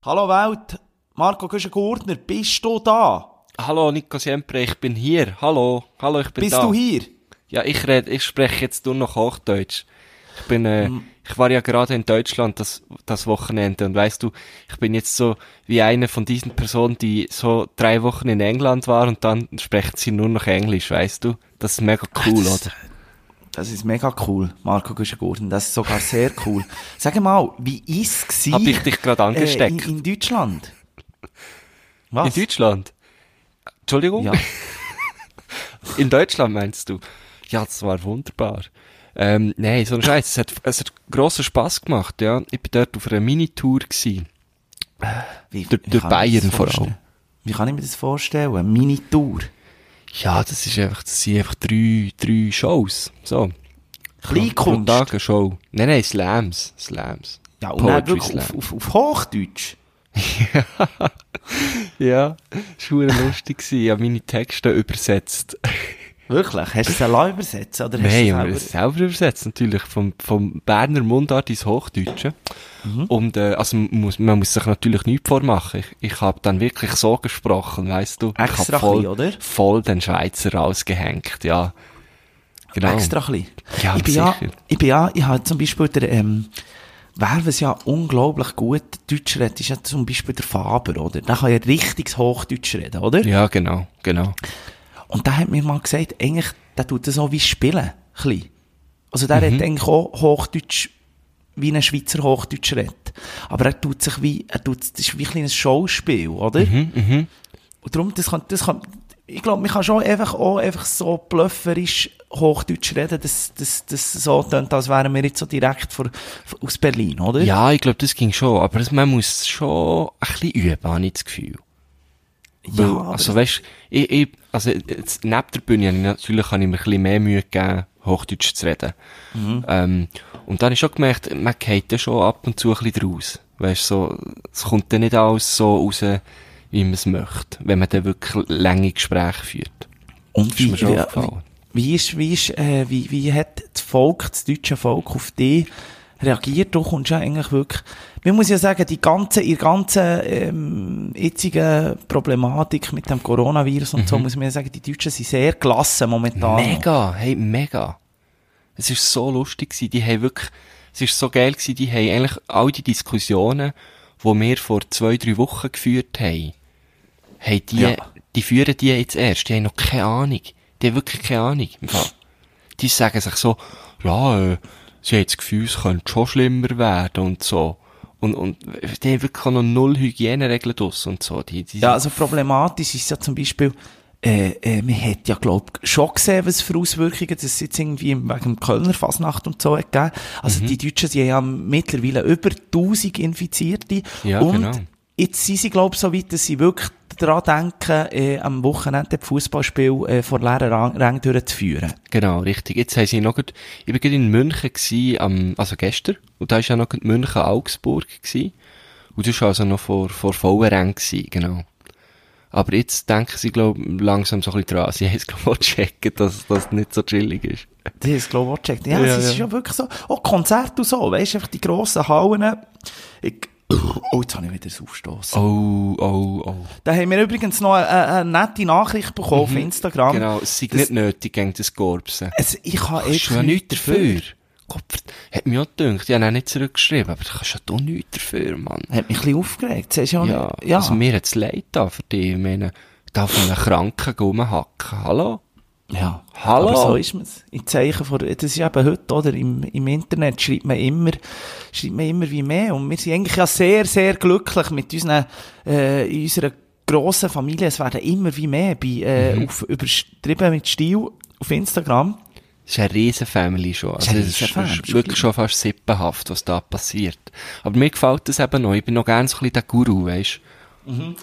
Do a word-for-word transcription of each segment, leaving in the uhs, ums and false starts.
Hallo Welt, Marco Güschen-Gurtner, bist du da? Hallo Nico Siempre, ich bin hier. Hallo, hallo, ich bin bist da. Bist du hier? Ja, ich red, ich spreche jetzt nur noch Hochdeutsch. Ich bin, äh, mm. ich war ja gerade in Deutschland das, das Wochenende und weißt du, ich bin jetzt so wie eine von diesen Personen, die so drei Wochen in England war und dann spricht sie nur noch Englisch, weißt du? Das ist mega cool, das, oder? Das ist mega cool, Marco Güschen-Gurtner. Das ist sogar sehr cool. Sag mal, wie ist es Hab ich dich gerade angesteckt? Äh, in, in Deutschland? Was? In Deutschland? Entschuldigung? Ja. In Deutschland meinst du? Ja, das war wunderbar. Ähm, nein, so ein Scheiß. Es hat, es hat grossen Spass gemacht, ja. Ich bin dort auf einer Minitour gsi. Wie, durch wie durch Bayern vor allem. Wie kann ich mir das vorstellen? Eine Minitour? Ja, das ist einfach, das sind einfach drei, drei Shows. So. Kleinkunst? Pro Tag eine Show. Nein, nein, Slams. Slams. Ja, und dann wirklich auf, auf, auf Hochdeutsch? Ja, das war lustig. Ich habe meine Texte übersetzt. Wirklich? Hast du es selber übersetzt? Oder hast Nein, ich du habe es selber übersetzt, natürlich. Vom, vom Berner Mundart ins Hochdeutsche. Mhm. Und, äh, also, man muss, man muss sich natürlich nichts vormachen. Ich, ich habe dann wirklich so gesprochen, weißt du. Extra ich hab voll, klein, oder? Voll den Schweizer rausgehängt, ja. Genau. Extra klein. Ja, ich bin sicher. ja, ich bin ja, ich habe zum Beispiel der, ähm, wer was ja unglaublich gut Deutsch redet, ist ja zum Beispiel der Faber, oder? Der kann ja richtiges Hochdeutsch reden, oder? Ja, genau, genau. Und der hat mir mal gesagt, eigentlich, der tut das so wie Spielen, klein. Also der Mhm. redet eigentlich auch Hochdeutsch, wie ein Schweizer Hochdeutsch redet. Aber er tut sich wie, er tut, das ist wie ein kleines Schauspiel, oder? Mhm, mhm. Und darum, das kann, das kann, ich glaube, man kann schon einfach auch einfach so blöfferisch Hochdeutsch reden, dass das, das so tönt, als wären wir jetzt so direkt vor, aus Berlin, oder? Ja, ich glaube, das ging schon. Aber das, man muss schon ein bisschen üben, habe ich das Gefühl. Ja, Weil, also weißt, ich, ich, also jetzt, neben der Bühne habe ich natürlich habe ich mir ein bisschen mehr Mühe gegeben, Hochdeutsch zu reden. Mhm. Ähm, und dann habe ich schon gemerkt, man geht ja schon ab und zu ein bisschen draus. Weißt, so, es kommt dann nicht alles so raus, wie man es möchte, wenn man dann wirklich lange Gespräche führt. Und das wie, ist mir schon wie, aufgefallen. wie ist, wie ist, äh, wie, wie hat das Volk, das deutsche Volk auf dich reagiert? Du kommst ja eigentlich wirklich, man muss ja sagen, die ganze, die ganze, ähm, jetzige Problematik mit dem Coronavirus und Mhm. so, muss man ja sagen, die Deutschen sind sehr gelassen momentan. Mega, hey, mega. Es ist so lustig gewesen, die haben wirklich, es ist so geil gewesen, die haben eigentlich all die Diskussionen, die wir vor zwei, drei Wochen geführt haben, haben die, Ja. die führen die jetzt erst, die haben noch keine Ahnung. Die haben wirklich keine Ahnung. Im Fall. Die sagen sich so, ja, äh, sie haben das Gefühl, es könnte schon schlimmer werden und so. Und, und, die haben wirklich auch noch null Hygieneregeln draus und so. Die, die Ja, also problematisch ist ja zum Beispiel, äh, äh, man hat ja, glaub, schon gesehen, was für Auswirkungen das jetzt irgendwie wegen dem Kölner Fasnacht und so hat gegeben. Also Mhm. die Deutschen, die haben ja mittlerweile über tausend Infizierte. Ja, und genau. jetzt sind sie, glaub, so weit, dass sie wirklich daran denken, äh, am Wochenende das Fußballspiel äh, vor leeren Rang, Rang durchzuführen. Genau, richtig. Jetzt haben sie noch gut, ich war gerade in München gsi, am, also gestern, und da war ja noch gut München-Augsburg gsi. Und das war also noch vor, vor vollen Rängen gsi, genau. Aber jetzt denken sie, glaub, langsam so ein bisschen dran. Sie haben es, glaub, auch checken, dass das nicht so chillig ist. Das ist, glaube ich, auch gecheckt. Ja, Ja, es ist ja. schon wirklich so. Auch Konzerte und so, weisst du, einfach die grossen Hallen. Ich, oh, jetzt habe ich wieder das Aufstossen. Oh, oh, oh. Da haben wir übrigens noch eine, eine nette Nachricht bekommen auf Instagram. Genau, es ist Das- nicht nötig gegen das Gorbsen. Also, ich habe Kannst du ja nichts dafür. Gott, hat mich auch gedacht, ich habe auch nicht zurückgeschrieben, aber du kannst ja doch nichts dafür, Mann. Hat mich ein bisschen aufgeregt. Siehst du ja, Ja, ja. also mir hat's leid da für dich. Ich meine, da von einem Kranken rumhacken. Hallo? ja. Hallo? Aber so ist es. In Zeichen von, das ist eben heute, oder? Im, im Internet schreibt man immer, schreibt man immer wie mehr. Und wir sind eigentlich ja sehr, sehr glücklich mit unseren, äh, in unserer grossen Familie. Es werden immer wie mehr bei, äh, Mhm. auf, übertrieben mit Stil auf Instagram. Das ist eine riesen Family schon. Also eine das ist, riesen Family, ist wirklich schon fast sippenhaft, was da passiert. Aber mir gefällt das eben noch. Ich bin noch gerne so ein bisschen der Guru, weisst Mhm.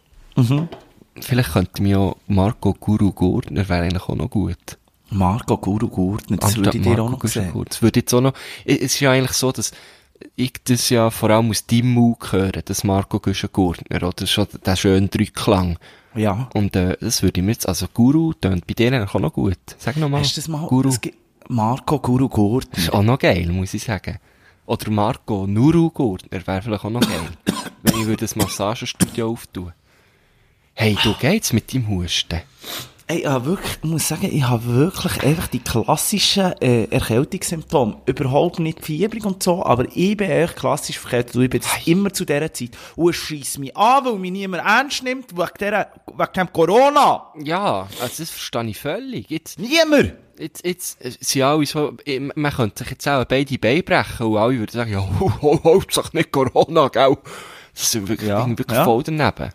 Vielleicht könnte mir auch Marco Guru Gurtner wäre eigentlich auch noch gut. Marco Guru Gurtner, das würde ich dir auch noch sehen. Gurtner. Das würde jetzt auch noch, es ist ja eigentlich so, dass ich das ja vor allem aus deinem Mund höre, das Marco Gurtner, oder schon der schöne Dreiklang. Ja. Und, äh, das würde ich mir jetzt, also Guru tönt bei denen eigentlich auch noch gut. Sag nochmal. Hast du das mal, Guru. es gibt Marco Guru Das Gurtner. ist auch noch geil, muss ich sagen. Oder Marco Nuru Gurtner wäre vielleicht auch noch geil. Wenn ich würde ein Massagestudio auftun. Hey, du geht's mit deinem Husten? Ey, ich habe wirklich, ich muss sagen, ich habe wirklich einfach die klassischen äh, Erkältungssymptome. Überhaupt nicht fiebrig und so, aber ich bin echt klassisch verkältet. Ich bin das immer zu dieser Zeit. Und es scheisst mich an, weil mich niemand ernst nimmt, wegen, dieser, wegen dem Corona. Ja, also das verstehe ich völlig. Jetzt, Niemand! jetzt, jetzt äh, sind alle so, äh, man könnte sich jetzt auch beide Beine brechen und alle würden sagen, ja, Hauptsache nicht Corona, gell? Das ist wirklich, Ja, wirklich ja. voll daneben.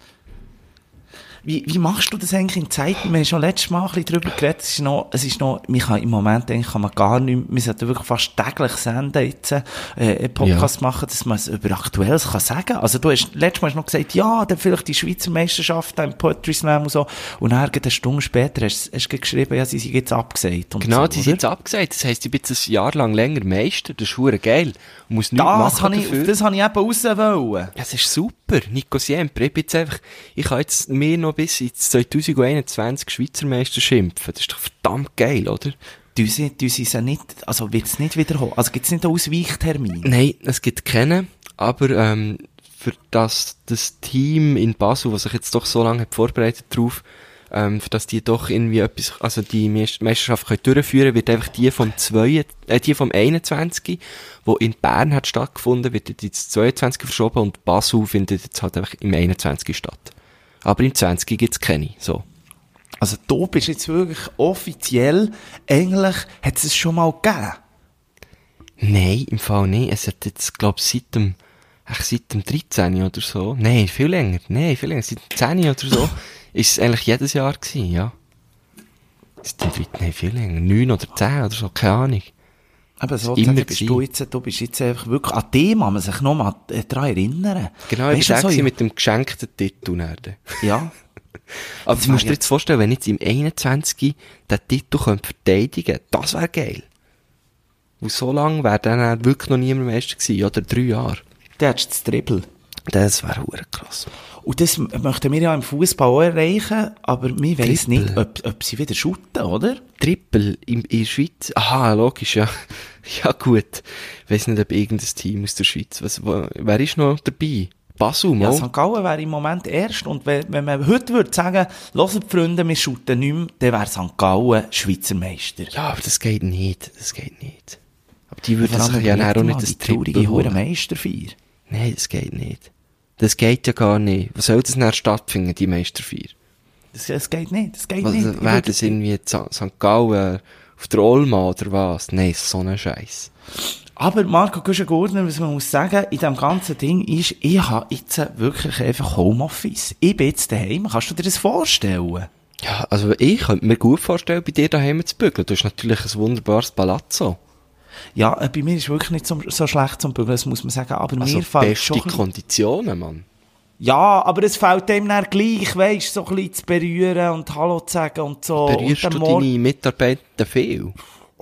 Wie, wie machst du das eigentlich in Zeiten? Wir haben schon letztes Mal ein bisschen drüber geredet. Es ist noch, es ist noch, man kann im Moment eigentlich kann man gar nicht, wir sollten wirklich fast täglich senden jetzt, äh, einen Podcast ja. machen, dass man es über Aktuelles kann sagen. Also du hast, letztes Mal hast du noch gesagt, ja, dann vielleicht die Schweizer Meisterschaft im Poetry Slam und so. Und dann, eine Stunde später hast, hast du geschrieben, ja, sie sind jetzt abgesagt. Und genau, so, die sind jetzt abgesagt. Das heisst, ich bin jetzt ein Jahr lang länger Meister. Das ist verdammt geil. Und muss nichts das machen ich, dafür. Das habe ich eben raus wollen. Ja, das ist super. Nico Siempre. Ich bin jetzt einfach, ich kann jetzt mir noch bis ins zwanzig einundzwanzig Schweizer Meister schimpfen. Das ist doch verdammt geil, oder? Du sie, du sie ja nicht, also wird es nicht wiederholen? Also gibt es nicht einen Ausweichtermin? Nein, es gibt keinen. Aber, ähm, für das, das Team in Basel, was sich jetzt doch so lange hat vorbereitet drauf, ähm, für das die doch irgendwie etwas, also die Meisterschaft können durchführen, wird einfach die vom zwei, äh, die vom einundzwanzig, wo in Bern hat stattgefunden, wird jetzt ins zweiundzwanzig verschoben und Basel findet jetzt halt einfach im einundzwanzig statt. Aber im zwanzig gibt's keine, so. Also du bist jetzt wirklich offiziell, eigentlich hat es es schon mal gegeben? Nein, im Fall nicht. Es hat jetzt, glaub ich, seit dem, echt seit dem dreizehn oder so. Nein, viel länger. Nein, viel länger. Seit dem zehn oder so ist es eigentlich jedes Jahr gewesen, ja. Seit dem dreizehn, nein, viel länger. neun oder zehn oder so, keine Ahnung. Aber so immer bist du jetzt, du bist jetzt einfach wirklich an dem, kann man sich noch mal daran erinnern. Genau, ich war so mit dem geschenkten Titel. Dann. Ja. Aber du musst dir jetzt vorstellen, wenn jetzt im einundzwanzig den Titel verteidigen könnte, das wäre geil. Und so lange wäre dann wirklich noch niemand Meister gewesen, oder drei Jahre. Dann hättest du das Triple. Das wäre verdammt krass. Und das möchten wir ja im Fußball auch erreichen, aber wir weiss nicht, ob, ob sie wieder shooten, oder? Triple in, in der Schweiz? Aha, logisch, ja. Ja, gut. Ich weiss nicht, ob irgendein Team aus der Schweiz, was, wo, wer ist noch dabei? Basel, mal? Ja, Sankt Gallen wäre im Moment erst, und wenn, wenn man heute würde sagen, hört Freunde, wir shooten nicht mehr, dann wäre Sankt Gallen Schweizer Meister. Ja, aber das geht nicht, das geht nicht. Aber die würden sich ja auch nicht das Triple holen. Meisterfeier. Nein, das geht nicht. Das geht ja gar nicht. Was soll das denn stattfinden, die Meisterfeier? Das, das geht nicht, das geht was, nicht. Wäre das irgendwie Sankt Gallen auf der Olma oder was? Nein, so ein Scheiß. Aber Marco Guschen-Gurtner, was man muss sagen, in diesem ganzen Ding ist, ich habe jetzt wirklich einfach Homeoffice. Ich bin jetzt daheim. Kannst du dir das vorstellen? Ja, also ich könnte mir gut vorstellen, bei dir daheim zu bügeln. Du hast natürlich ein wunderbares Palazzo. Ja, bei mir ist es wirklich nicht so, so schlecht zum Bügeln, das muss man sagen. Aber also mir fällt beste schon Konditionen, Mann. Ja, aber es fällt dem dann gleich, weisst, so ein bisschen zu berühren und Hallo zu sagen und so. Berührst und du Mord- deine Mitarbeiter viel?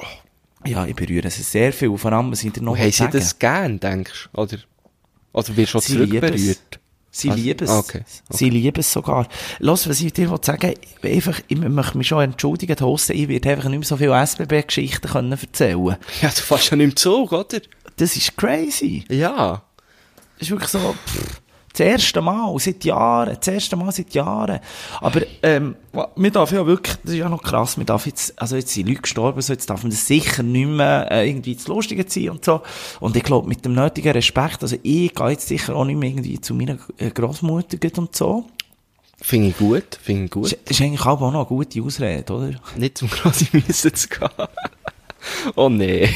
Ja, ich berühre sie sehr viel, vor allem, was ich dir noch Und haben sie sagen. das gern, denkst du? Oder, oder wirst du auch Sie lieben es. zurückberührt? Sie Also, lieben es. okay, okay. Sie lieben es sogar. Los, was ich dir sagen will, einfach, ich möchte mich schon entschuldigen, Hoste, ich werde einfach nicht mehr so viele S B B-Geschichten können erzählen. Ja, du fährst ja nicht im Zug, oder? Das ist crazy. Ja. Das ist wirklich so, pff, das erste Mal seit Jahren, das erste Mal seit Jahren. Aber, ähm, wir darf ja wirklich, das ist ja noch krass, wir darf jetzt, also jetzt sind Leute gestorben, so, jetzt darf man das sicher nicht mehr, äh, irgendwie zu Lustige ziehen und so. Und ich glaube, mit dem nötigen Respekt, also ich gehe jetzt sicher auch nicht mehr irgendwie zu meiner äh, Grossmutter geht und so. Finde ich gut, finde ich gut. Ist, ist eigentlich auch noch eine gute Ausrede, oder? Nicht zum Grossi müssen zu gehen. Oh nee.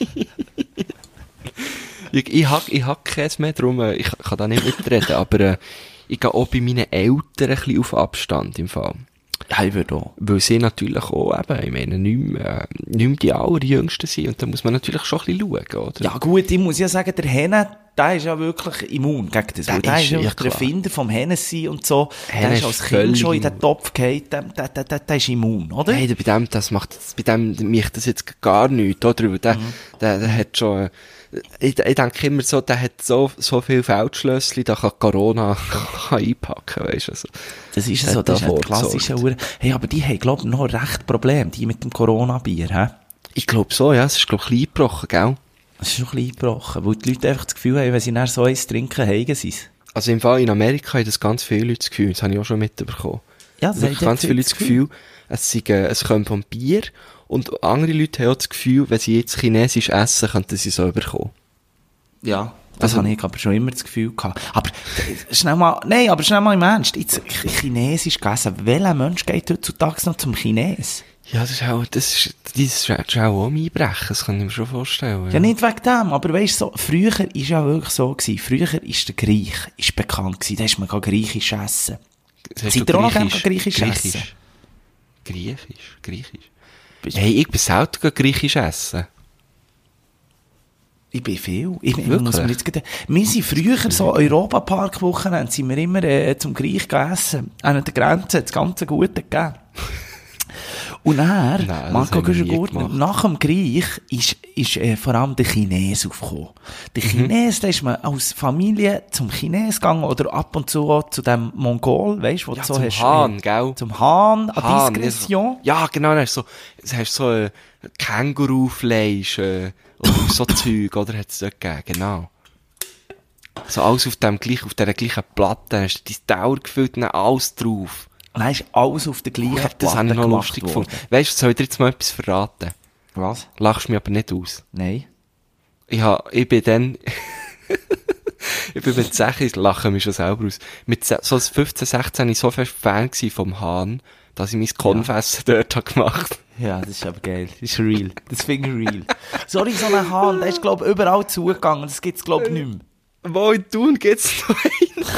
ich, ich hab, ich hab keins mehr, darum, äh, ich kann da nicht mitreden, aber, äh, ich gehe auch bei meinen Eltern ein bisschen auf Abstand im Fall. Ja, ich würde auch. Weil sie natürlich auch eben, ich meine, nicht mehr, äh, nicht mehr die allerjüngsten sind und da muss man natürlich schon ein bisschen schauen, oder? Ja gut, ich muss ja sagen, der Henne, der ist ja wirklich immun gegen das. Der, der ist ja ja der Erfinder vom Hennessy und so. Henne der ist ist als völlig Kind schon in den immun. Topf gefallen. Der, der, der, der, der ist immun, oder? Hey, bei dem, das macht, bei dem mich das jetzt gar nichts, oder? Weil der, Mhm. der, der hat schon, äh, ich, ich denke immer so, der hat so, so viel Feldschlössli, da kann Corona kann einpacken, weisst du, also. Das ist Der so, hat das ist da ein klassischer Uhr. Hey, aber die haben, glaube ich, noch recht Problem, die mit dem Corona-Bier, hä? Ich glaube so, ja, es ist, glaube ich, klein gebrochen, gell? Das ist noch ein bisschen gebrochen, weil die Leute einfach das Gefühl haben, wenn sie nachher so eins trinken, haben sie es. Also im Fall in Amerika haben das ganz viele Leute das Gefühl, das habe ich auch schon mitbekommen. Ja, das Wirklich ganz viele Leute das Gefühl, es, sei, äh, es kommt vom Bier und andere Leute haben auch das Gefühl, wenn sie jetzt Chinesisch essen, könnten sie so überkommen. Ja, das Also- habe ich aber schon immer das Gefühl gehabt. Aber äh, schnell mal, nein, aber schnell mal im Ernst. Jetzt Ch- Chinesisch gegessen. Welcher Mensch geht heutzutage noch zum Chines? Ja, das ist auch, das ist, das ist, das ist auch ein Einbrechen, das kann ich mir schon vorstellen. Ja, nicht wegen dem, aber weisst so, früher war ja wirklich so gewesen. Früher ist der Griech, ist bekannt gewesen. Da ist man griechisch essen. Sagst Seid du ihr auch noch Griechisch? gerne griechisch essen? Griechisch. Griechisch, Griechisch. Bist- Hey, ich bin selten Griechisch essen. Ich bin viel. Ich, ich Wirklich? muss mir jetzt gerade, wir sind früher so Europapark-Wochenende, sind wir immer äh, zum Griech gegessen. An der Grenze hat das ganze Gute gegeben. Und dann, Nein, das Marco haben wir nie Güschengurtner, gemacht. nach dem Griech ist, ist äh, vor allem der Chines aufgekommen. Der Chines, da ist man als Familie zum Chines gegangen oder ab und zu auch zu dem Mongol, weißt du, wo Ja, du so zum hast. Hahn, äh, gell? Zum Hahn, an Hahn, Diskretion. Ja, genau, dann hast du so, dann hast du so äh, Kängurufleisch, äh, oder so Zeug, oder hat's dort gegeben, genau. So alles auf dem gleich, auf dieser gleichen Platte, dann hast du dein Tower gefüllt und dann alles drauf. Und dann ist alles auf der gleichen Ja, Platte das habe ich noch gemacht lustig worden. gefunden. Weißt du, soll ich dir jetzt mal etwas verraten? Was? Lachst mich aber nicht aus. Nein. Ich, hab, ich bin dann, ich bin mit sechzehn, lachen mich schon selber aus. Mit se- so fünfzehn, sechzehn war ich so fest Fan gewesen vom Hahn, dass ich mein Konfessen dort habe gemacht. Ja, das ist aber geil. Das ist real. Das finde ich real. Sorry, so ein Hahn, der ist, glaube ich, überall zugegangen. Das gibt's, glaube ich, nicht mehr. Wo in Thun gibt's noch einen?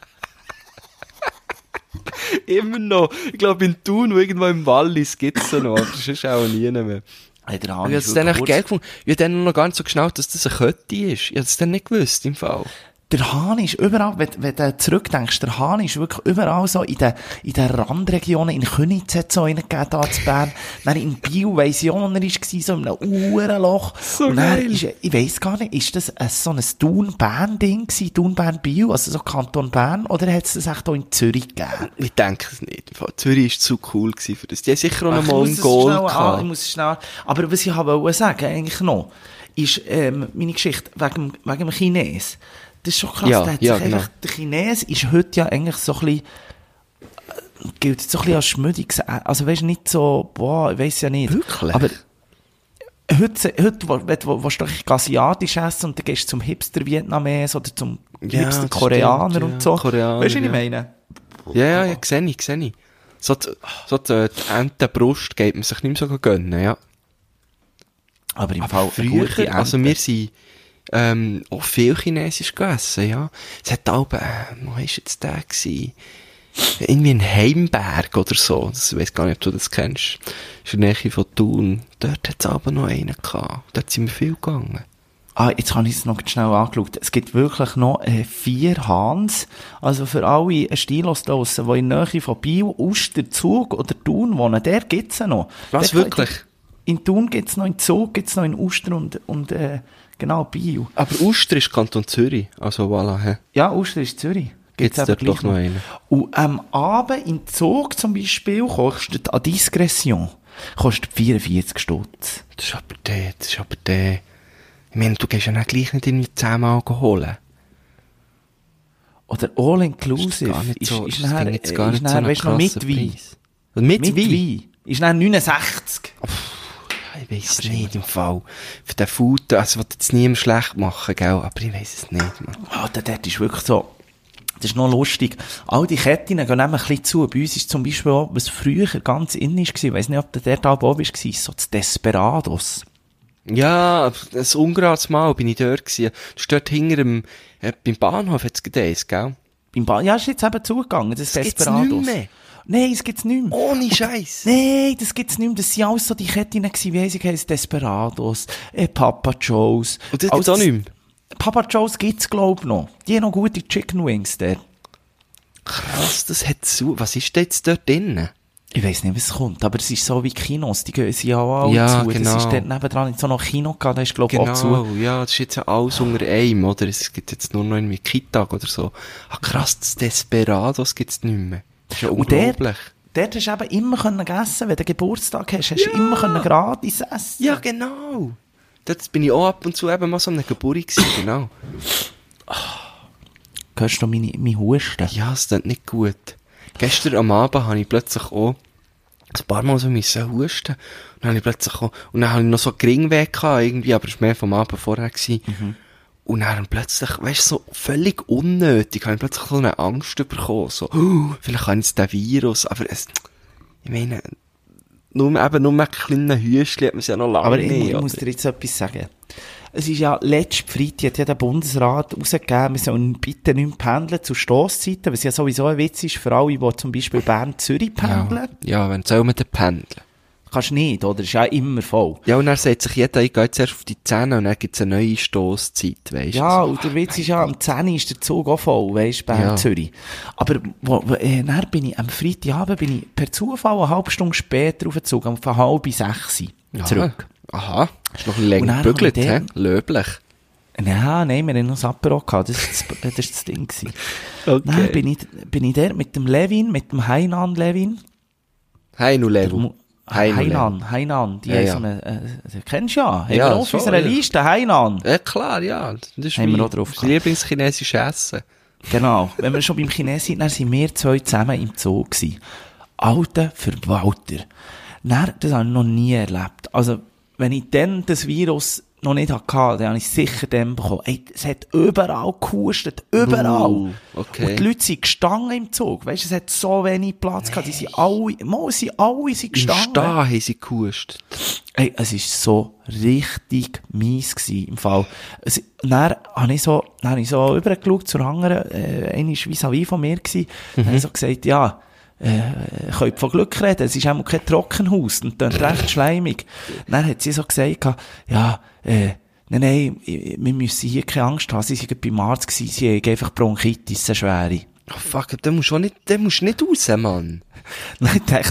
Immer noch. Ich glaube, in Thun, wo irgendwo im Wallis gibt's so noch. Das ist auch nie mehr. Hey, der Ich Hahn habe ist es dann wirklich echt geil gefunden. Ich habe dann noch gar nicht so geschnallt, dass das eine Kötti ist. Ich habe es dann nicht gewusst, im Fall. Der Hahn ist überall, wenn, wenn du zurückdenkst, der Hahn ist wirklich überall so in den, in den Randregionen, in Köniz hat es so einen gegeben, da zu Bern. Dann in Biel, weiss ich auch, er war so in einem Uhrenloch. So und dann geil. ist, ich weiss gar nicht, ist das ein, so ein Thun-Bern-Ding gewesen, Thun-Bern-Biel, also so Kanton Bern, oder hat es das echt auch in Zürich gegeben? Ich denke es nicht. Im Fall, Zürich war zu cool gewesen für das. Die haben sicher auch Ach, einen ich muss es Mongol schnell an- Ich gehabt. muss es schnell, aber was ich wollte sagen, eigentlich noch, ist, ähm, meine Geschichte wegen, dem- wegen dem Chines. Das ist schon krass, Ja, der, hat ja, sich genau. einfach, der Chines ist heute ja eigentlich so ein bisschen, äh, gilt so ein bisschen als schmüdiges, äh, also weisst du, nicht so, boah, ich weiss ja nicht. Wirklich? Aber heute, heute, wo- wenn du willst, du asiatisch essen und dann gehst du zum Hipster-Vietnames oder zum Ja, Hipster das Koreaner stimmt, und ja, so. Koreaner, Weißt du, was ja. ich meine? Ja, ja, ja, sehe ich, sehe ich. So die, so die, die Entenbrust geht man sich nicht mehr so gönnen, ja. Aber im Fall, eine gute Früher, also Ente. wir sind, ähm, auch viel Chinesisch gegessen, ja. Es hat auch, äh, wo war jetzt der gewesen? Irgendwie ein Heimberg oder so. Das, ich weiss gar nicht, ob du das kennst. Das ist in der Nähe von Thun. Dort hat es aber noch einen gehabt. Dort sind wir viel gegangen. Ah, jetzt habe ich es noch schnell angeschaut. Es gibt wirklich noch äh, vier Hahns. Also für alle Stilos draussen, die in der Nähe von Biel, Uster, Zug oder Thun wohnen, der gibt's ja noch. Was, Der- wirklich? In Thun gibt's noch, in Zug gibt's noch, in Uster und, und äh, genau, Biel. Aber Uster ist Kanton Zürich. Also voilà, hä. Ja, Uster ist Zürich. Gibt's aber dort gleich doch noch einen. Und am Abend im Zug zum Beispiel kostet an Diskretion kostet vierundvierzig Stutz. Das ist aber der, das ist aber der. Ich meine, du gehst ja dann gleich nicht irgendwie zehnmal holen. Oder All Inclusive. gar nicht so, ist, das nachher, ging jetzt gar ist nicht nachher, so einen weisst du noch, mit krassen Wein. Preis. Und mit, Mit Wein? Wein. Ist dann neunundsechzig. Ich weiss es nicht im Fall. Für den Food, also, was jetzt niemand schlecht machen, gell? Aber ich weiss es nicht, man. Ah, der dort ist wirklich so, das ist noch lustig. All die Ketten gehen nämlich ein bisschen zu. Bei uns ist zum Beispiel auch, was früher ganz in ist, ich weiss nicht, ob der dort auch oben war, so das Desperados. Ja, ein ungerades Mal bin ich dort gewesen. Das ist dort hinter dem, äh, beim Bahnhof hat's gedeist, gell? Beim ba ja, ist jetzt eben zugegangen, das, Das gibt's Desperados. nicht mehr. Nein, das gibt's nicht mehr. Ohne Scheiß. Nein, das gibt's nicht mehr. Das sind alles so die Ketten gewesen, wie heisst es, Desperados, äh, Papa Joe's. Und das Also gibt's auch nicht mehr. Papa Joe's gibt's, glaub ich, noch. Die haben noch gute Chicken Wings der. Krass, das hat zu. Was ist denn jetzt dort drinnen? Ich weiss nicht, was kommt, aber es ist so wie Kinos, die gehen sie ja auch alle Ja, zu. genau. Das ist dort nebendran so noch Kino gehabt, da ist glaub ich auch zu. Genau, ja, das ist jetzt ja alles unter einem, oder? Es gibt jetzt nur noch irgendwie Kitag oder so. Ah, krass, das Desperados gibt's nicht mehr. Das ist ja Und der- unglaublich. Dort hast du eben immer können essen, wenn du Geburtstag hast, hast du immer können gratis essen. Ja, genau. Dort bin ich auch ab und zu eben mal so an einer Geburt gewesen, genau. Hörst du meine, meine Husten? Ja, es klingt nicht gut. Gestern am Abend habe ich plötzlich auch ein paar Mal so müssen husten. Und dann habe ich plötzlich auch, und dann habe ich noch so Geringweh gehabt, irgendwie, aber es war mehr vom Abend vorher gewesen. Mhm. Und dann plötzlich, weißt du, so völlig unnötig, habe ich plötzlich so eine Angst bekommen, so, uh, vielleicht habe ich jetzt den Virus, aber es, ich meine, nur, eben nur ein kleines Hüstchen hat man es ja noch lange aber nicht. Aber ich, oder? muss dir jetzt etwas sagen. Es ist ja, letzten Freitag hat ja der Bundesrat rausgegeben, wir sollen bitte nicht mehr pendeln zu Stosszeiten, was ja sowieso ein Witz ist für alle, die zum Beispiel Bern-Zürich pendeln. Ja, ja, wenn soll man denn pendeln? Kannst nicht, oder? Ist ja immer voll. Ja, und dann sagt sich jeder, ich gehe jetzt erst auf die Zähne und dann gibt es eine neue Stosszeit, weisst du? Ja, und der Witz ist ja, am zehn ist der Zug auch voll, weisst du, Bern-Zürich. Ja. Aber, wo, wo, äh, dann bin ich, am Freitagabend bin ich per Zufall eine halbe Stunde später auf den Zug, um von halb sechs zurück. Aha, hast du noch ein bisschen länger gebügelt, hä? Löblich. Ja, nein, wir haben noch das Apero gehabt, das war das, das, das Ding. Okay. Dann bin ich, bin ich der mit dem Levin, mit dem Heinan Levin. Heinu Levin. Heinan, Heinan, die ja, haben ja. so eine, äh, kennst du ja, haben ja, wir auf schon, unserer ja. Liste, Heinan. Ja, klar, ja, das ist haben mein, wir auch drauf mein Lieblingschinesisches Essen. Genau, wenn wir schon beim Chines sind, dann sind wir zwei zusammen im Zoo gewesen. Alter Verwalter. Dann, das habe ich noch nie erlebt. Also, wenn ich dann das Virus noch nicht hatte, dann habe ich sicher den bekommen. Ey, es hat überall gehustet. Überall. Uh, okay. Und die Leute sind gestanden im Zug. Weißt du, es hat so wenig Platz gehabt. Die sind alle, mal, sie alle sind gestanden. Im Stehen haben sie gehustet. Ey, es war so richtig mies gewesen, im Fall. Es, dann habe ich so, dann habe ich so rübergeschaut zur anderen, äh, eine war vis-à-vis von mir gewesen. Mhm. Dann habe ich so gesagt, ja, äh, ich könnte von Glück reden, es ist auch kein Trockenhaus und dann recht schleimig. Dann hat sie so gesagt, ja, äh, nein, nein, wir müssen hier keine Angst haben, sie waren beim Arzt gewesen, sie haben einfach Bronchitis, eine schwere. Oh fuck, da musst du nicht, da musst du nicht raus, Mann. Nein, ich dachte,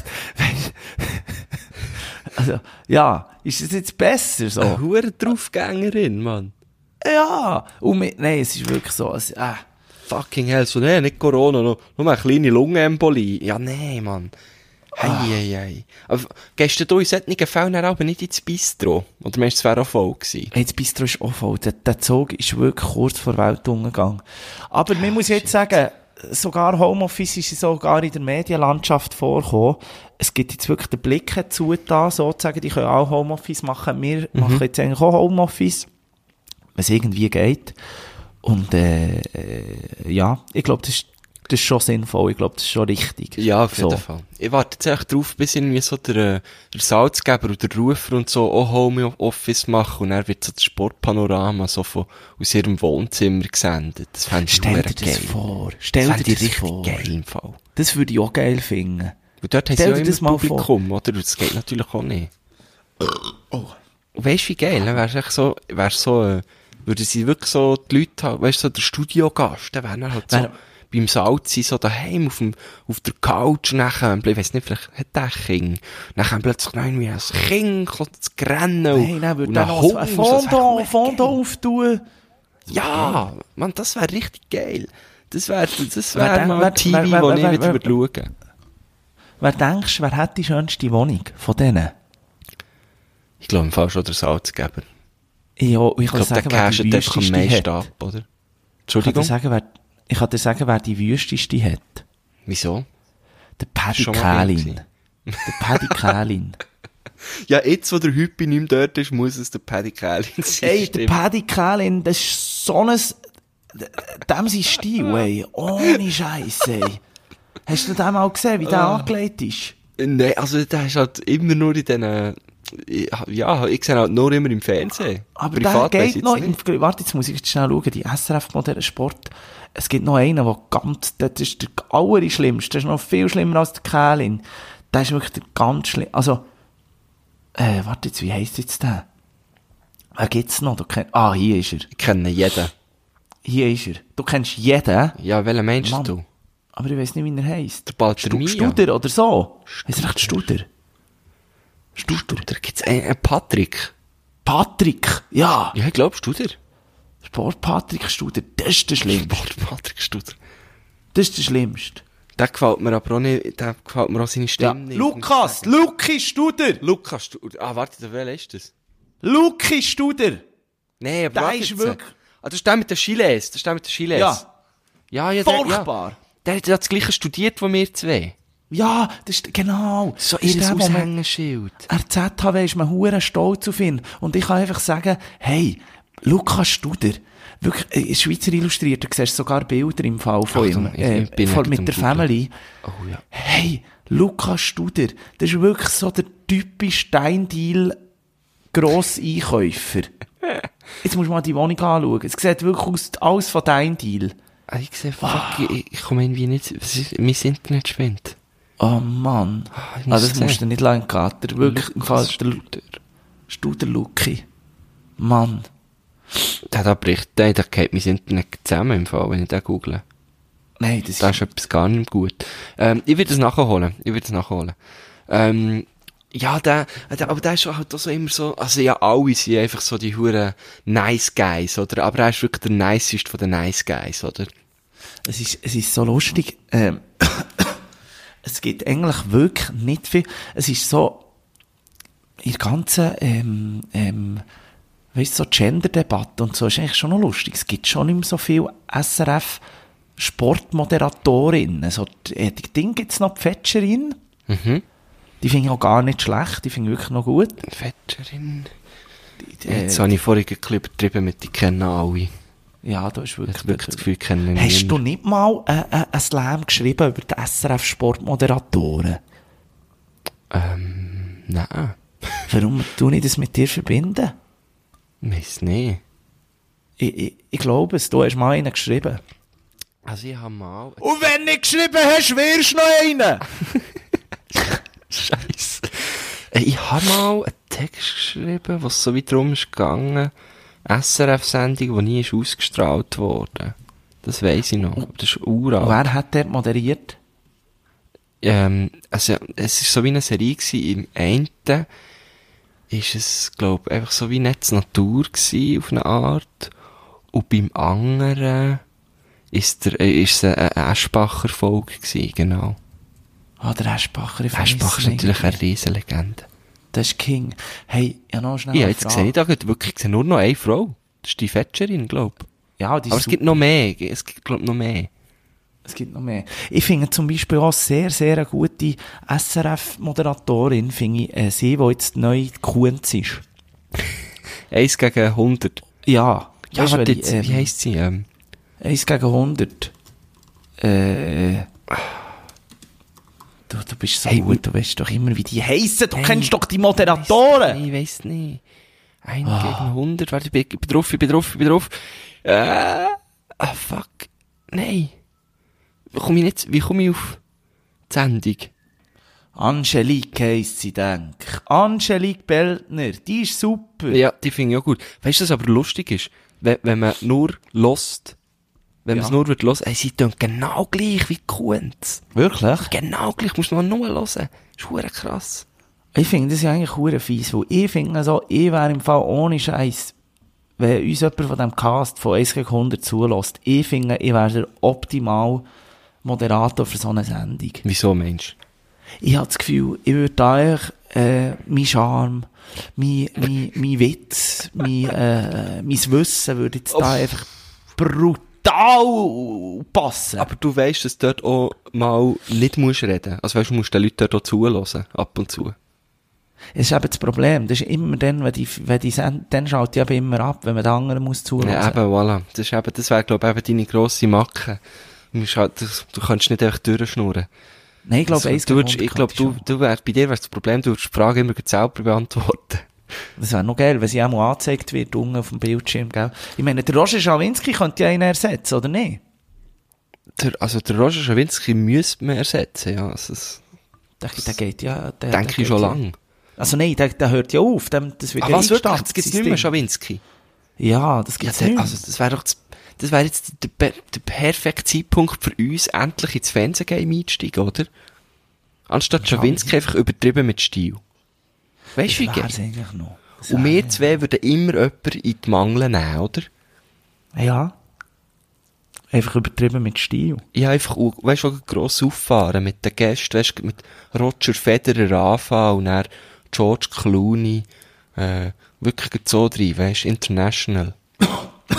also, ja, ist es jetzt besser so? Eine hure Draufgängerin, Mann. Ja, und mit, nein, es ist wirklich so, also, äh. Fucking hell, so, nee, nicht Corona, nur, nur eine kleine Lungenembolie. Ja, nee, Mann. Hei, hei, hei. Aber gehst du in solchen Fällen aber nicht ins Bistro? Oder meinst du, es wäre auch voll gewesen? Hey, das Bistro ist auch voll. Der, der Zug ist wirklich kurz vor Weltuntergang. Aber man muss jetzt sagen, sogar Homeoffice ist sogar in der Medienlandschaft vorgekommen. Es gibt jetzt wirklich den Blick zu da, sozusagen, die können auch Homeoffice machen. Wir mhm. machen jetzt eigentlich auch Homeoffice, wenn es irgendwie geht. Und, äh, äh ja, ich glaube, das ist, das ist schon sinnvoll. Ich glaube, das ist schon richtig. Ja, auf jeden so. Fall. Ich warte jetzt echt drauf, bis irgendwie so der, der Salzgeber oder der Rufer und so auch Homeoffice machen und dann wird so das Sportpanorama so von, aus ihrem Wohnzimmer gesendet. Das fände ich Stell dir geil. das vor. Stell das dir das richtig vor. geil im Fall. Das würde ich auch geil finden. Und dort haben sie ja immer Publikum, oder? Das geht natürlich auch nicht. Oh. Weißt du, wie geil? Dann wär's echt so, wär's so, äh, würden sie wirklich so die Leute haben, weißt du, so der Studiogast, dann wäre er halt so, Wer, beim Salz sein, so daheim auf, dem, auf der Couch, und dann, ich weiss nicht, vielleicht hat der ein Kind, dann kam plötzlich noch irgendwie ein Kind, kommt zu rennen, nein, dann würde er noch ein Fondant, Fondant auftun. Ja, man, das wäre richtig geil. Das wäre, das wäre mal T V, wer, wer, wo ich wieder würde schauen. Wer denkst du, wer hat die schönste Wohnung von denen? Ich glaube, im Fall schon der Salzgeber. Ja, ich, ich glaube, der casht einfach am meisten ab, oder? Entschuldigung? Ich kann dir sagen, wer, ich kann dir sagen, wer die wüsteste hat. Wieso? Der Paddy Kählin. Der Paddy Kählin. Ja, jetzt, wo der Hüppi nicht mehr dort ist, muss es der Paddy Kählin sein. Ey, der Paddy Kählin, das ist so ein, dem sein Stil, ey. Ohne Scheiße, ey. Hast du den mal gesehen, wie der ah. angelegt ist? Nein, also der ist halt immer nur in diesen, ja, ich sehe halt nur immer im Fernsehen. Aber der geht noch, in, warte, jetzt muss ich jetzt schnell schauen, die S R F modernen Sport, es gibt noch einen, der ganz, das ist der allerschlimmste, das ist noch viel schlimmer als der Kählin. Der ist wirklich der ganz schlimm, also, äh, warte jetzt, wie heisst jetzt der? Wer gibt's noch? Du kenn, ah, hier ist er. Ich kenne jeden. Hier ist er. Du kennst jeden? Ja, welchen meinst Mann, du? Aber ich weiss nicht, wie er heisst. Der Baltermia. Studer oder so. Heißt er echt Studer? Studer. Studer. Gibt's einen, einen Patrick? Patrick, ja. Ja, ich glaube Studer. Sport Patrick Studer, das ist der Schlimmste. Sport Patrick Studer. Das ist der Schlimmste. Der gefällt mir aber auch nicht, der gefällt mir auch seine Stimme ja. nicht. Lukas, Luki Studer. Lukas Studer. Ah, warte, wer ist das? Luki Studer. Nee, aber der warte ist jetzt. wirklich... Ah, das ist der mit den Chiles. Das ist der mit den Chiles. Ja. Ja, ja, der, Furchtbar! ja. Der hat ja das Gleiche studiert, wie wir zwei. Ja, das ist, genau. So das ist ihr der Moment. Aushängeschild. R Z H W ist man hure stolz auf ihn. Und ich kann einfach sagen, hey, Lukas Studer, wirklich, äh, Schweizer Illustriert, du siehst sogar Bilder im Fall von Achtung, ihm, ich- äh, ich bin von, nicht mit am der Googlen. Family. Oh ja. Hey, Lukas Studer, das ist wirklich so der typische Steindeal grosse Einkäufer. Jetzt musst du mal die Wohnung anschauen. Es sieht wirklich aus, alles von Steindeal. Ah, ich sehe, fuck, ich, ich komme irgendwie nicht, was ist, mein Internet spinnt. Oh Mann. ich Ah, muss das sehen. musst du nicht lange gatter. Wirklich, im Fall, Lukas der Studer Luki. Mann. Der da bricht, der, der geht mein Internet zusammen im Fall, wenn ich den google. Nein, das Da ist... ist etwas gar nicht gut. Ähm, ich will das nachholen. Ich will das nachholen. Ähm, ja, der, der, aber der ist halt auch so immer so, also ja, alle sind einfach so die hure Nice Guys, oder? Aber er ist wirklich der niceste von den Nice Guys, oder? Es ist, es ist so lustig. Ähm, es gibt eigentlich wirklich nicht viel. Es ist so, in der ganzen, ähm, ähm, weißt du, so Gender-Debatte und so ist eigentlich schon noch lustig. Es gibt schon nicht mehr so viel S R F Sportmoderatorinnen. So, äh, die Ding gibt's noch, die Fetscherin. Mhm. Die finde ich auch gar nicht schlecht. Die finde ich wirklich noch gut. Fetscherin. Die, Jetzt äh, habe ich vorhin ein bisschen übertrieben mit die kennen alle. ja, da ist Ich wirklich... habe wirklich das Gefühl, ich kenne Hast ihn du nicht mal äh, äh, einen Slam geschrieben über die S R F Sportmoderatoren? Ähm, nein. Warum tue ich das mit dir verbinden? Weiss nicht. Ich, ich, ich glaube es, du hast mal einen geschrieben. Also ich habe mal... Und wenn du nicht geschrieben hast, wirst du noch einen! Scheiße. Äh, Ich habe mal einen Text geschrieben, was so wie drum ist gegangen. S R F-Sendung, die nie ist ausgestrahlt worden. Das weiss ich noch. Aber das ist uralt. Wer hat dort moderiert? Ähm, also, es ist so wie eine Serie gewesen. Im einen ist es, glaub, einfach so wie Netz Natur gewesen, auf eine Art. Und beim anderen ist der, äh, ist es eine Eschbacher Folge gewesen, genau. Ah, der Eschbacher. ich Eschbacher ist vermisse ihn natürlich eine irgendwie. Riesenlegende. Das ist King. Hey, ja noch schnell Ja, eine jetzt Frage. sehe ich da gerade wirklich ich sehe nur noch eine Frau. Das ist die Fetscherin, glaub. Ja, die Aber ist es gibt noch mehr. Es gibt, glaub, noch mehr. Es gibt noch mehr. Ich finde zum Beispiel auch sehr, sehr eine gute S R F-Moderatorin, finde ich, äh, sie, die jetzt neu Kunz ist. Eins gegen hundert. Ja. Ja, Weisst du, warte wer jetzt, die, wie ähm, heisst sie? Ähm, eins gegen hundert. Äh, du, du bist so Hey, gut, du weißt doch immer, wie die heissen. Du Hey, kennst doch die Moderatoren. Ich weiss nicht. Ein gegen hundert. Warte, ich bin, ich bin drauf, ich bin drauf, ich bin drauf. Äh, ah, fuck. Nein. Wie komme ich nicht, wie komme ich auf die Sendung? Angelique heisst sie, denk ich. Angelique Beltner, die ist super. Ja, die finde ich auch gut. Weißt du, was aber lustig ist? Wenn, wenn man nur lost, wenn man Ja. es nur wird hören, ey, sie tun genau gleich wie Kunz. Wirklich? Genau gleich, muss man nur hören. Das ist verdammt krass. Ich finde das ja eigentlich hure fies, weil ich finde so, ich wäre im Fall ohne Scheiß, wenn uns jemand von diesem Cast von eins gegen hundert zulässt, ich finde, ich wäre der optimal Moderator für so eine Sendung. Wieso, Mensch? Ich habe das Gefühl, ich würde da eigentlich, äh, mein Charme, mein, mein, mein Witz, mein, äh, mein Wissen würde jetzt da einfach brutal passen. Aber du weißt, dass du dort auch mal nicht musst reden. Also weißt du, du musst den Leuten dort auch zuhören, ab und zu. Das ist eben das Problem. Das ist immer dann, wenn die, wenn die Send dann schaut die eben immer ab, wenn man den anderen muss zuhören. Ja, eben, voilà. Das ist eben, das wäre, glaube ich, eben deine grosse Macke. Du, musst halt, du, du kannst nicht einfach durchschnurren. Nein, ich glaube, Also, eins du gegen würdest, hundert ich glaube, könnte du, ich du wär, bei dir wär's das Problem, du würdest die Frage immer selber beantworten. schon. Das wäre noch geil, wenn sie auch mal angezeigt wird, unten auf dem Bildschirm, gell? Ich meine, der Roger Schawinski könnte ja einen ersetzen, oder nicht? Der, also, der Roger Schawinski müsste man ersetzen, ja. Also, das Der, der geht ja, der, denke der ich schon geht ja- lange. Also nein, der, der hört ja auf, dem, das wird Ah, ja was, wirklich? eingestampft, Jetzt gibt's sein nicht mehr Ding. Schawinski? Ja, das Ja, gibt's der, nicht mehr. also, das wäre doch das, das wäre jetzt der, der, der perfekte Zeitpunkt für uns, endlich ins Fernsehgame einzusteigen, oder? Anstatt Ja. Schawinski einfach übertrieben mit Stil. Weißt du, wie das geil? wär's eigentlich noch. Das Und wär- wir zwei würden immer jemanden in die Mangel nehmen, oder? Ja. Einfach übertrieben mit Stil. Ich habe einfach, auch- weißt du, auch gross auffahren mit den Gästen, weißt du, mit Roger Federer anfangen und dann George Clooney, äh, wirklich so drin, weißt du, international.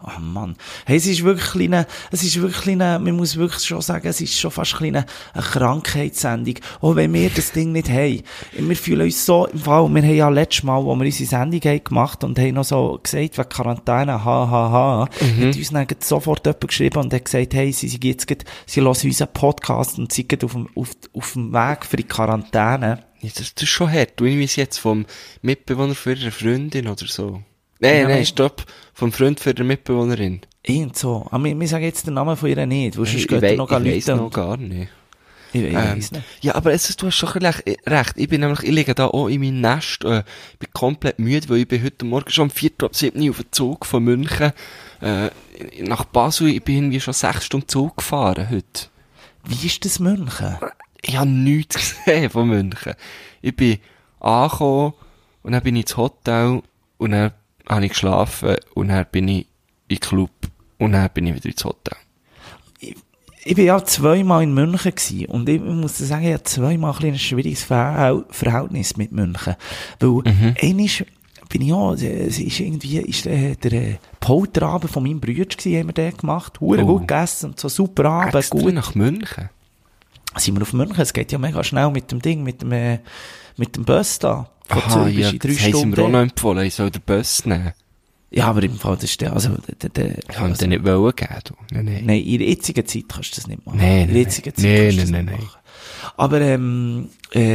Oh Mann. Hey, es ist wirklich eine, es ist wirklich eine, man muss wirklich schon sagen, es ist schon fast ein eine, eine Krankheitssendung. Auch wenn wir das Ding nicht haben. Wir fühlen uns so, im Fall, wir haben ja letztes Mal, wo wir unsere Sendung haben gemacht und haben noch so gesagt, wegen Quarantäne, ha, ha, ha, mhm. hat uns dann sofort jemand geschrieben und hat gesagt, hey, sie sind jetzt grad, sie hören unseren Podcast und sind auf dem, auf, auf dem Weg für die Quarantäne. Ja, das, das ist schon hart. Du weißt jetzt vom Mitbewohner für ihre Freundin oder so. Nein, ja, nein, stopp. Vom Freund für eine Mitbewohnerin. Irgend so. Aber wir, wir sagen jetzt den Namen von ihr nicht, weil sonst ich geht wei- er noch gar Ich weiss Leute noch und... gar nicht. Ich, ich ähm, weiss nicht. Ja, aber es ist, du hast schon recht. recht. Ich bin nämlich, ich liege da auch in meinem Nest, äh, bin komplett müde, weil ich bin heute Morgen schon um vier Uhr sieben auf dem Zug von München, äh, nach Basel. Ich bin irgendwie schon sechs Stunden Zug gefahren heute. Wie ist das München? Ich habe nichts gesehen von München. Ich bin angekommen, und dann bin ich ins Hotel, und dann habe ich geschlafen, und dann bin ich in den Club, und dann bin ich wieder ins Hotel. Ich, ich bin ja zweimal in München gewesen, und ich muss sagen, ich habe zweimal ein, ein schwieriges Verhältnis mit München. Weil, mhm. einmal bin ich ja, es ist irgendwie, ist der, der Polterabend von meinem Bruder gewesen, haben wir den gemacht, hure oh. gut gegessen, und so super Abend, Extra gut. nach München? Sind wir auf München, es geht ja mega schnell mit dem Ding, mit dem, äh, mit dem Bus da. Von Aha, Zürich ja, in drei das Stunden. haben sie mir auch noch empfohlen, ich soll den Bus nehmen. Ja, aber im Fall, das ist der, also, der, der, ich kann also, den nicht wollen geben, du. Nein, nein. Nein, in der jetzigen Zeit kannst du das nicht machen. Nein, in der jetzigen Zeit nein, kannst du das nein, nicht nein, machen. Aber, ähm,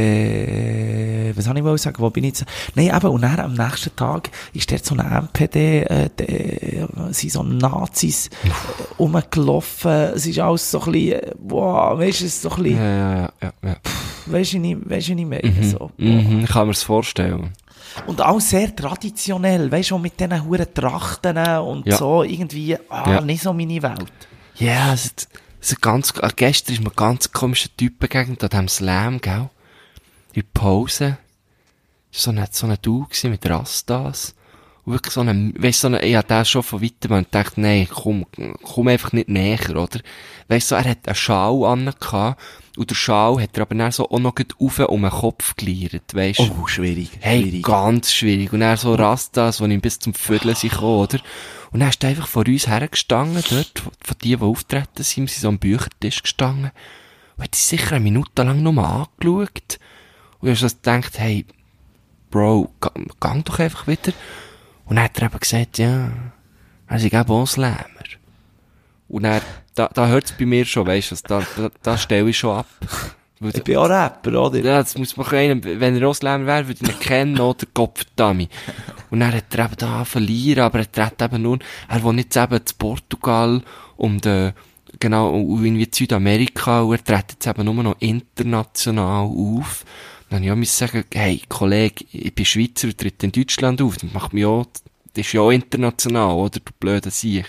äh, was soll ich wohl sagen, wo bin ich jetzt? Nein, eben, und dann am nächsten Tag ist dort so eine M P D, äh, de, sind so Nazis äh, rumgelaufen, es ist alles so ein bisschen, äh, wow, weißt du, es ist so ein bisschen, ja, ja, ja, ja. Pff, weißt du nicht, weißt du nicht mehr, mhm, so. Mhm, ich kann mir's vorstellen. Und auch sehr traditionell, weißt du, mit diesen huren Trachten und ja. so, irgendwie, ah, ja. nicht so meine Welt. Ja, yeah, es ist, es ist ganz, äh, gestern ist mir ein ganz komischer Typ begegnet, an diesem Slam, gell? In der Pause. So ein, so ein Du gewesen mit Rastas. Und wirklich so ein, weißt du, so ein, ich hab den schon von weitem und dachte, nein, komm, komm einfach nicht näher, oder? Weißt du, er hat einen Schal angehabt, und der Schal hat er aber dann so auch noch rauf um den Kopf geliert, weisst du? Oh, schwierig. Hey, schwierig. ganz schwierig. Und er so Rastas, die ihm bis zum Vierteln sind gekommen, oder? Und dann ist er einfach vor uns hergestanden, dort, von die, die auftreten sind, sind so am Büchertisch gestanden. Und hat sich sicher eine Minute lang nur angeschaut. Und ich habe so gedacht, hey, Bro, gang doch einfach wieder. Und dann hat er eben gesagt, ja, er ist eben auch Slammer. Und dann, da, da hört es bei mir schon, weisst du, da, da, da stelle ich schon ab. Ich bin auch Rapper, oder? Ja, das muss man keinen, wenn er Ausländer wäre, würde ich ihn kennen, oder Kopfdummy. Und dann hat er eben da verlieren, aber er tritt eben nur, er wohnt jetzt eben zu Portugal und, äh, genau, und irgendwie Südamerika, und er tritt jetzt eben nur noch international auf. Und dann musste ich sagen, hey, Kollege, ich bin Schweizer und tritt in Deutschland auf, das macht mich auch, das ist ja auch international, oder, du blöder Sieg.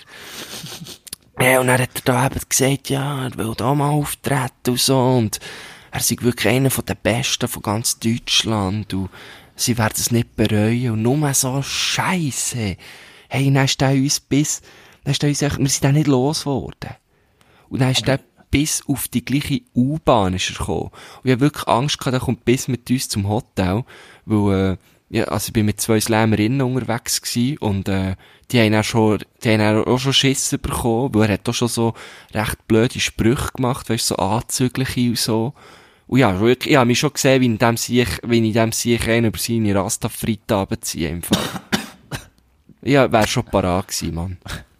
Ja, und dann hat er da eben gesagt, ja, er will da mal auftreten und so, und er ist wirklich einer von den Besten von ganz Deutschland, und sie werden es nicht bereuen, und nur so Scheisse. Hey, dann ist der uns bis, dann ist der uns echt, wir sind dann nicht losgeworden. Und dann ist der bis auf die gleiche U-Bahn ist er gekommen. Und ich habe wirklich Angst gehabt, er kommt bis mit uns zum Hotel, weil, äh, ja, also ich bin mit zwei Slammerinnen unterwegs gewesen, und, äh, die haben auch schon, die haben auch schon Schiss bekommen, weil er hat auch schon so recht blöde Sprüche gemacht, weißt du, so anzügliche und so. Und ja, wirklich, ich habe mich schon gesehen, wie in dem Sieg, wie in dem Sieg einen über seine Rasta-Fritte runterziehe, im Fall. Ja, wär schon parat gewesen, Mann.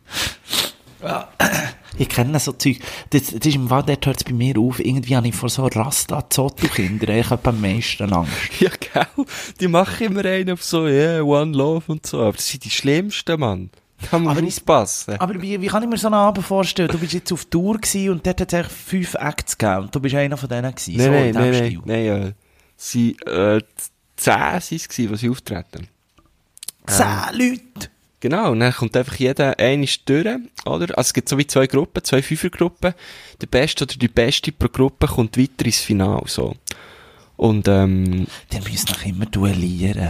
Ja. Ich kenne so Zeug. Das, das ist im Fall, dort hört es bei mir auf. Irgendwie habe ich vor so Rasta-Zotu-Kindern, ich habe am meisten Angst. Ja, gell? Die machen immer einen auf so, yeah, One Love und so. Aber das sind die schlimmsten, Mann. Da muss man aufpassen. Aber wie, wie kann ich mir so einen Abend vorstellen? Du bist jetzt auf Tour gewesen und dort hat es eigentlich fünf Acts gegeben und du bist einer von denen gewesen. Nein, so nein, in nein, Stil. nein, nein, äh, sie, äh, zehn waren es, die sie auftreten. Zehn ähm, Leute? Genau, und dann kommt einfach jeder eine durch, oder? Also es gibt so wie zwei Gruppen, zwei Fünfergruppen. Der Beste oder die Beste pro Gruppe kommt weiter ins Finale, so. Und, ähm... Der müsst noch immer duellieren.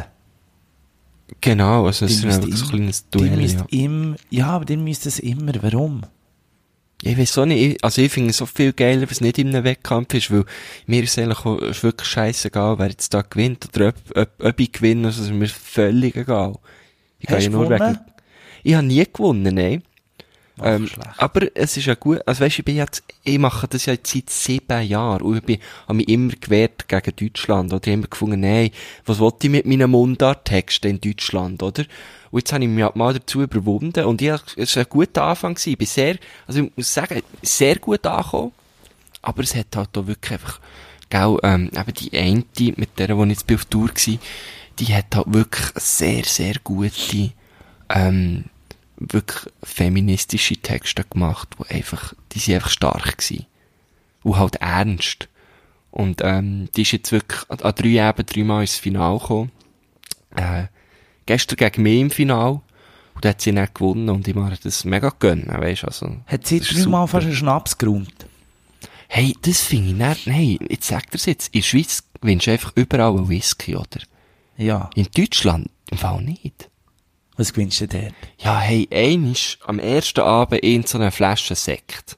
Genau, also es ist einfach so ein kleines Duell, ja. Im, ja, aber den müsst es immer. Warum? Ich weiss auch nicht, also ich finde es so viel geiler, wenn es nicht in einem Wettkampf ist, weil mir ist eigentlich auch, ist wirklich scheissegal, wer jetzt da gewinnt, oder ob, ob, ob ich gewinne, also ist mir völlig egal. Ich Hast ja nur gewonnen? wegen, ich habe nie gewonnen, nein. Ähm, aber es ist ja gut, also weisst, ich bin jetzt, ich mache das ja jetzt seit sieben Jahren und ich bin, habe mich immer gewehrt gegen Deutschland, oder? Ich habe immer gefunden, nein, was wollte ich mit meinen Mundarttexten in Deutschland, oder? Und jetzt habe ich mich mal dazu überwunden und ich, es war ein guter Anfang gewesen. Ich bin sehr, also ich muss sagen, sehr gut angekommen, aber es hat halt auch wirklich einfach, gell, ähm, eben die eine, mit der, wo ich jetzt bin auf Tour war, die hat halt wirklich sehr, sehr gute, ähm, wirklich feministische Texte gemacht, wo einfach, die sind einfach stark gewesen. Und halt ernst. Und, ähm, die ist jetzt wirklich an, an drei Eben dreimal ins Finale gekommen. Äh, gestern gegen mich im Finale. Und da hat sie nicht gewonnen und ich mache das mega gönnen, weisst, also. Hat sie dreimal fast einen Schnaps geräumt? Hey, das finde ich nicht, hey, jetzt sagt er's jetzt, in der Schweiz gewinnst du einfach überall einen Whisky, oder? Ja. In Deutschland im Fall nicht. Was gewinnst du dort? Ja, hey, einisch am ersten Abend in so einer Flasche Sekt.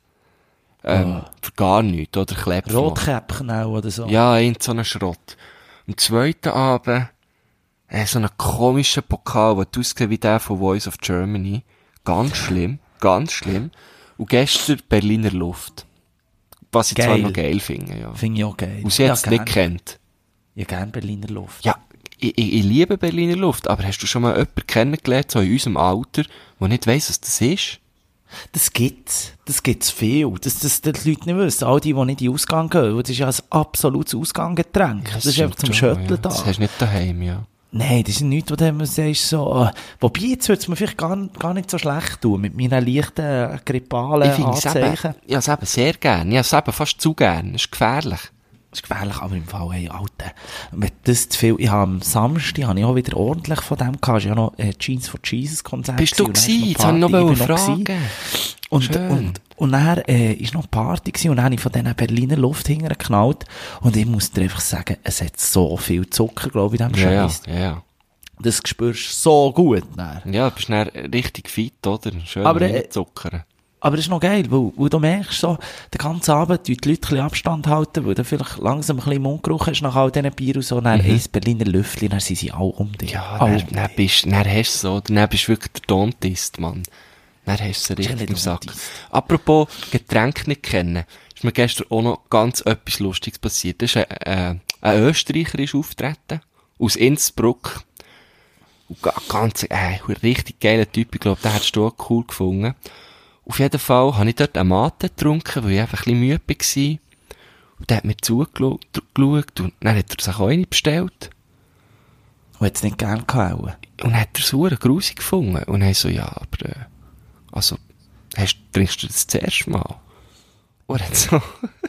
Ähm, Oh. für gar nichts, oder Klepf. Rotkäppchen auch oder so? Ja, in so einer Schrott. Am zweiten Abend, äh, so einen komischen Pokal, der aussieht wie der von Voice of Germany. Ganz schlimm, ganz schlimm. Und gestern Berliner Luft. Was ich Geil. zwar noch geil finde, ja. Finde ich auch geil. Und sie Ja, hat es nicht gern. kennt. Ja, gern Berliner Luft. Ja, ich, ich, ich liebe Berliner Luft, aber hast du schon mal jemanden kennengelernt, so in unserem Alter, der nicht weiss, was das ist? Das gibt's. Das gibt's viel. Das, das, das die Leute nicht wissen. All die, die nicht in den Ausgang gehen. Das ist ja ein absolutes Ausganggetränk. Das ist einfach zum Schötteln ja. da. Das hast du nicht daheim, ja. Nein, das ist nichts, wo du immer sagst, so, äh, wobei, jetzt würde es mir vielleicht gar, gar nicht so schlecht tun, mit meinen leichten, äh, grippalen Ich finde es eben, Anzeichen. ja, es eben sehr gern. Ja, es eben fast zu gern. Das ist gefährlich. Das ist gefährlich, aber im Fall, hey, Alter, wenn das zu viel, ich habe am Samstag, habe ich auch wieder ordentlich von dem gehabt, ich habe noch äh, Jeans for Jesus Konzert. Bist du gewesen? Jetzt habe ich noch Party, mal ich bin noch fragen. gewesen. Und, Schön. und, und dann, äh, ist noch Party gewesen und dann habe ich von diesen Berliner Luft hingeknallt und ich muss dir einfach sagen, es hat so viel Zucker, glaube ich, in diesem Ja, ja, Scheiß. ja, ja. Das spürst du so gut, dann. Ja, du bist dann richtig fit, oder? Schön Aber, äh, zuckern. Aber das ist noch geil, weil, weil du merkst so, den ganzen Abend, die Leute ein bisschen Abstand halten, weil du vielleicht langsam ein bisschen Mundgeruch hast nach all diesen Bier und so, dann mhm. eins Berliner Löffli, dann sind sie alle um dich. Ja, alle dann, dann bist, dann hast du so, dann bist du wirklich der Dentist, Mann. Dann hast du sie richtig im Sack. Apropos Getränke nicht kennen, ist mir gestern auch noch ganz etwas Lustiges passiert. Da ist ein, äh, ein Österreicher ist aufgetreten, aus Innsbruck. Und ga- ganz, äh, ein richtig geiler Typ, ich glaube, den hättest du auch cool gefunden. Auf jeden Fall habe ich dort eine Mate getrunken, weil ich einfach ein bisschen müde war. Und der hat mir zugeschaut und dann hat er sich auch eine bestellt. Und hat es nicht gern gehauen. Und dann hat er so eine grusig gefunden. Und dann so, ja, aber, äh, also, hast, trinkst du das zuerst mal? Und er hat so,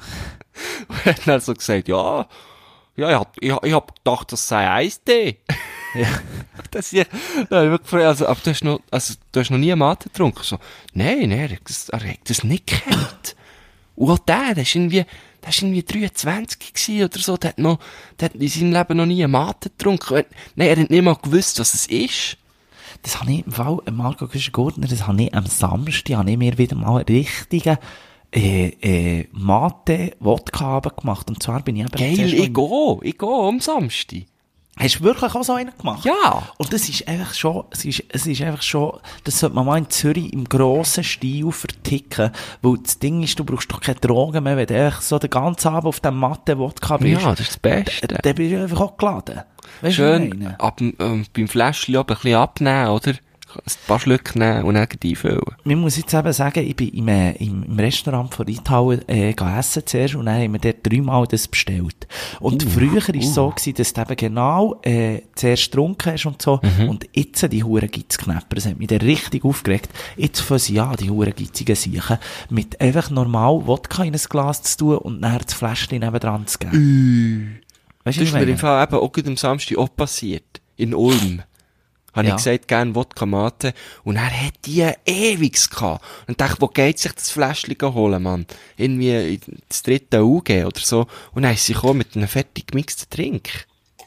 und er hat dann so gesagt, ja, ja, ich hab, ich, ich hab gedacht, das sei Eistee. Ja. Das ist, da hab ich wirklich gefragt, also, aber du hast noch, also, du hast noch nie Mate getrunken? So, nein, nein, er hat das, er hat das nicht gekannt. Und auch der, der ist irgendwie, der ist irgendwie dreiundzwanzig gewesen oder so, der hat noch, der hat in seinem Leben noch nie eine Mate getrunken. Nein, er hat nicht mal gewusst, was es ist. Das habe ich im Fall, äh, Marco Güschen-Gurtner, das habe ich am Samstag, habe ich mir wieder mal einen richtigen, äh, äh, Mate-Wodka-Abend gemacht. Und zwar bin ich eben... Geil, zuerst mal ich gehe, ich gehe am Samstag. Hast du wirklich auch so einen gemacht? Ja. Und das ist einfach schon, es ist, es ist einfach schon, das sollte man mal in Zürich im grossen Stil verticken, weil das Ding ist, du brauchst doch keine Drogen mehr, wenn du einfach so den ganzen Abend auf dem Matte-Wodka bist. Ja, das ist das Beste. Dann dann bist du einfach auch geladen. Weißt du, was ich Schön, meine? ab, ähm, beim Fläschchen aber ein bisschen abnehmen, oder? Ein paar Schlücke nehmen und dann einfüllen. Man muss jetzt eben sagen, ich bin im, äh, im, im Restaurant von Reithauen äh, essen zuerst und dann haben wir dort dreimal das bestellt. Und Uh, früher war es uh. so gewesen, dass du eben genau äh, zuerst getrunken hast und so Mhm. und jetzt die Huren Gitzknäpper, das hat mich dann richtig aufgeregt. Jetzt fangen sie an, die Huren gitzigen Siechen, mit einfach normal Wodka in ein Glas zu tun und nachher das Fläschchen nebendran zu geben. Weißt du, Das ist mir im Fall eben auch gerade am Samstag auch passiert. In Ulm. Habe Ja. ich gesagt, gern Wodka Mate. Und er hat die ewig gehabt. Und dachte, wo geht sich das Fläschchen holen, Mann? Irgendwie das dritte U G oder so. Und dann ist sie gekommen mit einem fertig gemixten Trink.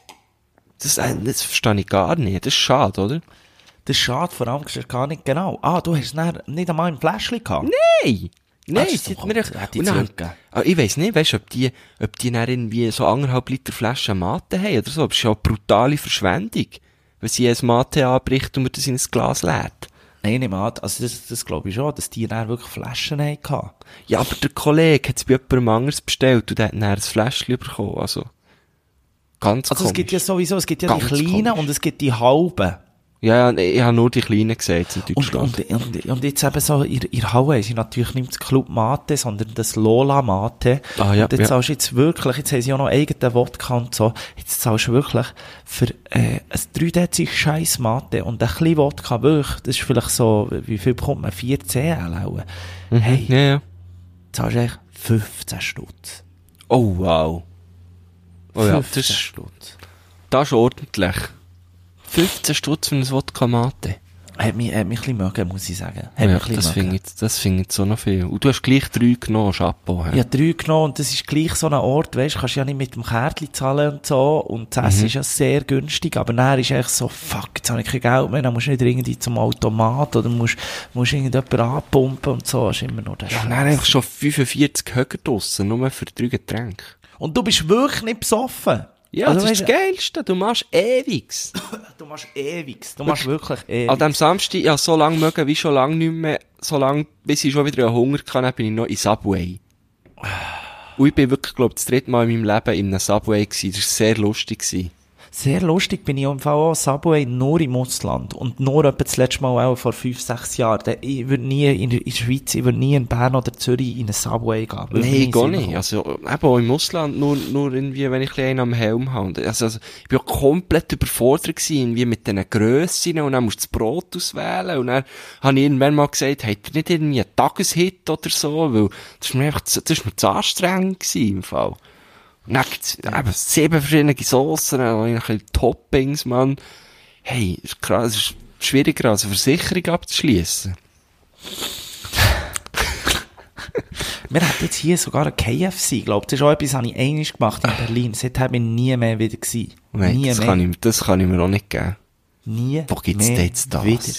Das, äh, das verstehe ich gar nicht. Das ist schade, oder? Das ist schade, vor allem ist gar nicht genau. Ah, du hast es nachher nicht einmal im Fläschchen gehabt? Nein! Nein, das ist sie doch hat mir gut. Hat die und dann- zurückgegeben. Ah, ich weiss nicht, weisst, ob die, ob die dann irgendwie so anderthalb Liter Flaschen Mate haben oder so. Das ist ja eine brutale Verschwendung. Wenn sie ein Mate anbricht und mir das in ein Glas leert. Nein, nicht mal. Also das, das glaube ich schon, dass die dann wirklich Flaschen hatten. Ja, aber der Kollege hat es bei jemandem anderes bestellt und der hat dann ein Fläschchen bekommen, also. Ganz Also komisch. es gibt ja sowieso, es gibt ja Ganz die kleinen komisch. und es gibt die halben. Ja, ja, ich habe nur die Kleinen gesagt in Und, Deutschland. und, und, und jetzt eben so, ihr, ihr Halle haben sie natürlich nicht das Club Mate, sondern das Lola Mate. Ah, ja, und jetzt ja. zahlst du jetzt wirklich, jetzt haben sie auch noch eigenen Wodka und so, jetzt zahlst du wirklich für äh, ein drei Dezi Scheiß Mate und ein bisschen Wodka, wirklich, das ist vielleicht so, wie viel bekommt man? vier C L auch. Mhm. Hey, Ja, ja. zahlst du eigentlich fünfzehn Stutz. Oh, wow. Oh ja, das fünfzehn ist, Stutz. das ist ordentlich. fünfzehn Stutz für ein Wodka Mate. Hat mich, hat mich ein bisschen mögen, muss ich sagen. Hat Ja, mich ein bisschen das mögen. finde ich, das finde ich so noch viel. Und du hast gleich drei genommen, Chapeau. Ich habe drei genommen und das ist gleich so ein Ort, weißt du, kannst ja nicht mit dem Kärtchen zahlen und so und das Essen Mhm. ist ja sehr günstig, aber dann ist echt so, fuck, jetzt habe ich kein Geld mehr, dann musst du nicht irgendwie zum Automat oder musst, musst irgendjemanden anpumpen und so, das ist immer noch der Ja, Scheiß. und dann einfach schon fünfundvierzig Höcker draussen, nur für drei Getränke. Und du bist wirklich nicht besoffen. Ja, Also, das ist weisst das Geilste. Du machst ewigs. Du machst ewig, du machst wirklich ewig. An dem Samstag, ja, so lange mögen wie schon lange nicht mehr, so lange, bis ich schon wieder einen Hunger hatte, dann bin ich noch in Subway. Und ich bin wirklich, glaube ich, das dritte Mal in meinem Leben in einem Subway gewesen. Das war sehr lustig gewesen. Sehr lustig bin ich im Fall auch Subway nur im Ausland. Und nur etwa das letzte Mal auch vor fünf, sechs Jahren. Ich würde nie in der, in der Schweiz, ich würde nie in Bern oder Zürich in einen Subway gehen. Würde Nein, nie gar Sinn nicht. machen. Also, eben auch im Ausland, nur, nur irgendwie, wenn ich ein bisschen einen am Helm habe. Also, also, ich bin auch komplett überfordert gewesen, irgendwie mit diesen Grössen, und dann musst du das Brot auswählen, und dann habe ich irgendwann mal gesagt, habt ihr nicht irgendwie einen Tageshit oder so, weil das ist mir einfach, zu- das ist mir zu anstrengend gewesen, im Fall. Und dann gibt's eben sieben verschiedene Sossen, und ein bisschen Toppings, Mann. Hey, das ist krass, es ist schwieriger als eine Versicherung abzuschließen. Wir hatten jetzt hier sogar ein K F C, glaube ich. Das ist auch etwas, das ich einmal gemacht in Berlin. Seitdem bin ich nie mehr wieder gewesen. Nein, nie das mehr. kann ich, das kann ich mir auch nicht geben. Nie Wo gibt's mehr denn jetzt das? wieder.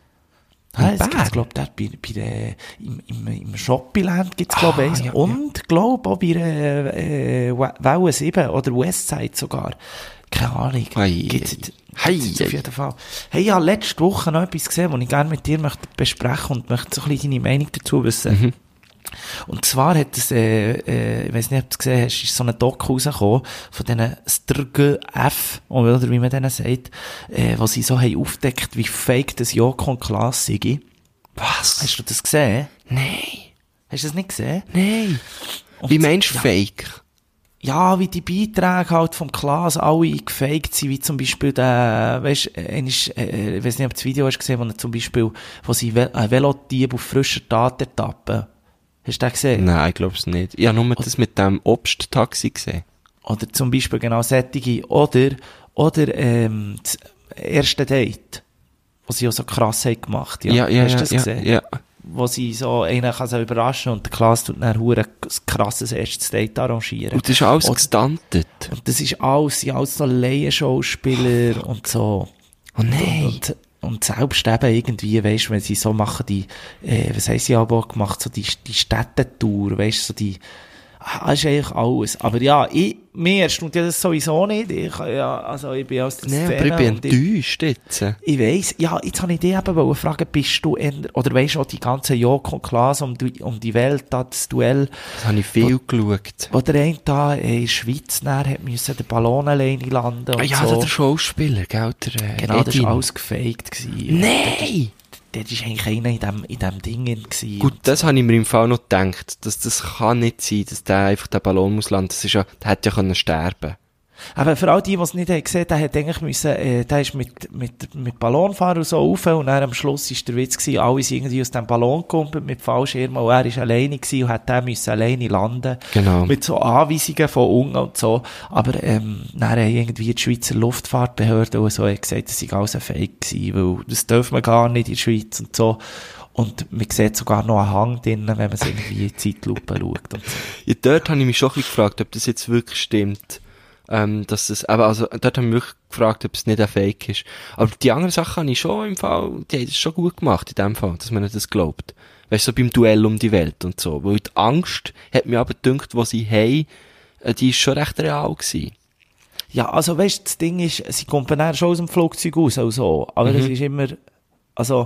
Ah, es Bern? gibt's, glaub, dort bei, bei der, im, im, im Shoppingland gibt's, glaub ich, Ah, eins. ja, Und, glaub, auch bei der, äh, Welle sieben oder Westside sogar. Keine Ahnung. Ei, Gibt's ei. jetzt, Ei, gibt's jetzt ei. auf jeden Fall. Hey, ich habe letzte Woche noch etwas gesehen, das ich gerne mit dir möchte besprechen und möchte so ein bisschen deine Meinung dazu wissen. Mhm. Und zwar hat es, äh, äh, ich weiss nicht, ob du es gesehen hast, ist so ein Doku rausgekommen von diesen S T R G F, oder wie man denen sagt, äh, wo sie so haben aufgedeckt, wie fake das Jokon-Klasse sei. Was? Hast du das gesehen? Nein. Hast du das nicht gesehen? Nein. Und- Wie meinst du ja. Fake? Ja, wie die Beiträge halt vom Klaas alle gefaked sind, wie zum Beispiel der, weisst, äh, ist, äh, ich weiss nicht, ob du das Video hast gesehen, wo er zum Beispiel, wo sie Ve ein Velotieb auf frischer Tat ertappen. Hast du den gesehen? Nein, ich glaub's nicht. Ich habe nur das mit dem Obsttaxi gesehen. Oder zum Beispiel genau sättige. Oder, oder, ähm, das erste Date. Was sie auch so krass haben gemacht. Ja, ja, ja, hast du ja, das ja, gesehen? ja. Wo sie so, einer kann sie überraschen und der Klaas tut dann hure ein krasses erstes Date arrangieren. Und das ist alles Oder- gestuntet. Und das ist alles, sind alles so Laienschauspieler und so. Oh nein. Und, und, und selbst eben irgendwie, weisst du, wenn sie so machen, die, äh, was haben sie aber auch gemacht, so die, die Städtetour, weisst du, so die, ah, das ist eigentlich alles. Aber ja, ich, mir erstaunt ja das sowieso nicht. Ich, ja, also ich bin aus der Nein, Szene. aber ich bin und ich- enttäuscht jetzt. ich weiss, ja, jetzt habe ich dich eben wollen fragen, bist du, eher, oder weisst du auch die ganze Joko und Klaas um die, um die Welt, da, das Duell, Das habe ich viel geschaut. wo der eine da in der Schweiz nachher hat müssen den Ballon alleine landen und Ah, ja, so. der Schauspieler, gell, der, äh, Genau, das Edin. war alles gefaked gewesen. Nein! Der war eigentlich einer in dem, in dem Ding gewesen. Gut, das habe ich mir im Fall noch gedacht, dass das kann nicht sein, dass der einfach den Ballon muss landen. Das ist ja, der hätte ja können sterben. Aber für all die, die es nicht haben gesehen, der hat eigentlich müssen, äh, der ist mit, mit, mit Ballonfahren so rauf und dann am Schluss ist der Witz gewesen, alle sind irgendwie aus dem Ballon gekommen mit Fallschirm und er ist alleine gewesen und hat dann müssen alleine landen. Genau. Mit so Anweisungen von unten und so. Aber, ähm, dann haben irgendwie die Schweizer Luftfahrtbehörde und so hat gesagt, das sei alles ein Fake gewesen, weil das dürfen wir gar nicht in der Schweiz und so. Und man sieht sogar noch einen Hang drinnen, wenn man es irgendwie in Zeitlupe schaut und so. Ja, dort habe ich mich schon ein bisschen gefragt, ob das jetzt wirklich stimmt. Ähm, dass das, aber also, dort habe ich mich wirklich gefragt, ob es nicht ein Fake ist. Aber die andere Sache habe ich schon im Fall, die haben das schon gut gemacht, in dem Fall, dass man nicht das glaubt. Weißt du, so beim Duell um die Welt und so. Weil die Angst hat mir aber gedacht, was sie haben, äh, die ist schon recht real gewesen. Ja, also weißt, das Ding ist, sie kommen dann schon aus dem Flugzeug raus und so, aber Mhm. es ist immer, also,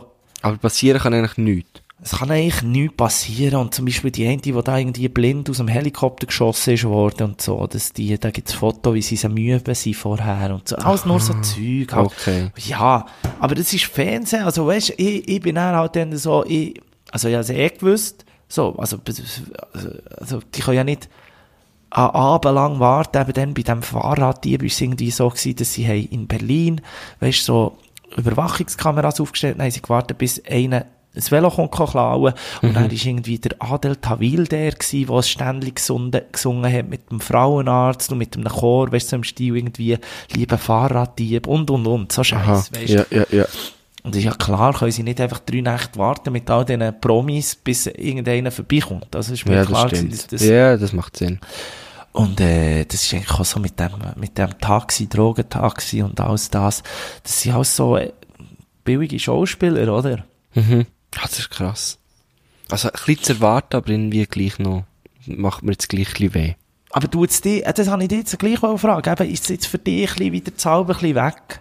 Aber passieren kann eigentlich nichts. Es kann eigentlich nichts passieren. Und zum Beispiel die eine, die da irgendwie blind aus dem Helikopter geschossen ist worden und so, dass die, da gibt's Fotos, wie sie so müde sind vorher und so. Alles nur so Zeug. Halt. Okay. Ja, aber das ist Fernsehen. Also weißt, ich, ich bin dann halt dann so, ich, also ich habe es eh gewusst, so, also, also, die können ja nicht an Abend lang warten, eben dann bei diesem Fahrraddieb war es irgendwie so gewesen, dass sie haben in Berlin, weißt, so Überwachungskameras aufgestellt, dann haben sie gewartet, bis einer ein Velo kommt klauen. Und mhm. dann war irgendwie der Adel Tawil der gewesen, der es ständig gesungen, gesungen hat mit dem Frauenarzt und mit einem Chor, weißt du, so im Stil irgendwie, liebe Fahrraddieb und, und, und, so Scheiß, weißt du. Ja, ja, ja. Und ist ja klar, können sie nicht einfach drei Nächte warten mit all diesen Promis, bis irgendeiner vorbeikommt. Das ist mir ja, klar das gewesen, dass das... Ja, das macht Sinn. Und, äh, das ist eigentlich auch so mit dem, mit dem Taxi, Drogentaxi und alles das. Das sind alles so äh, billige Schauspieler, oder? Mhm. Ah, das ist krass. Also, ein bisschen zu erwarten, aber irgendwie gleich noch, macht mir jetzt gleich ein bisschen weh. Aber du jetzt die, das habe ich dich jetzt gleich gefragt, eben, ist es jetzt für dich ein bisschen wieder das Halbe ein bisschen weg?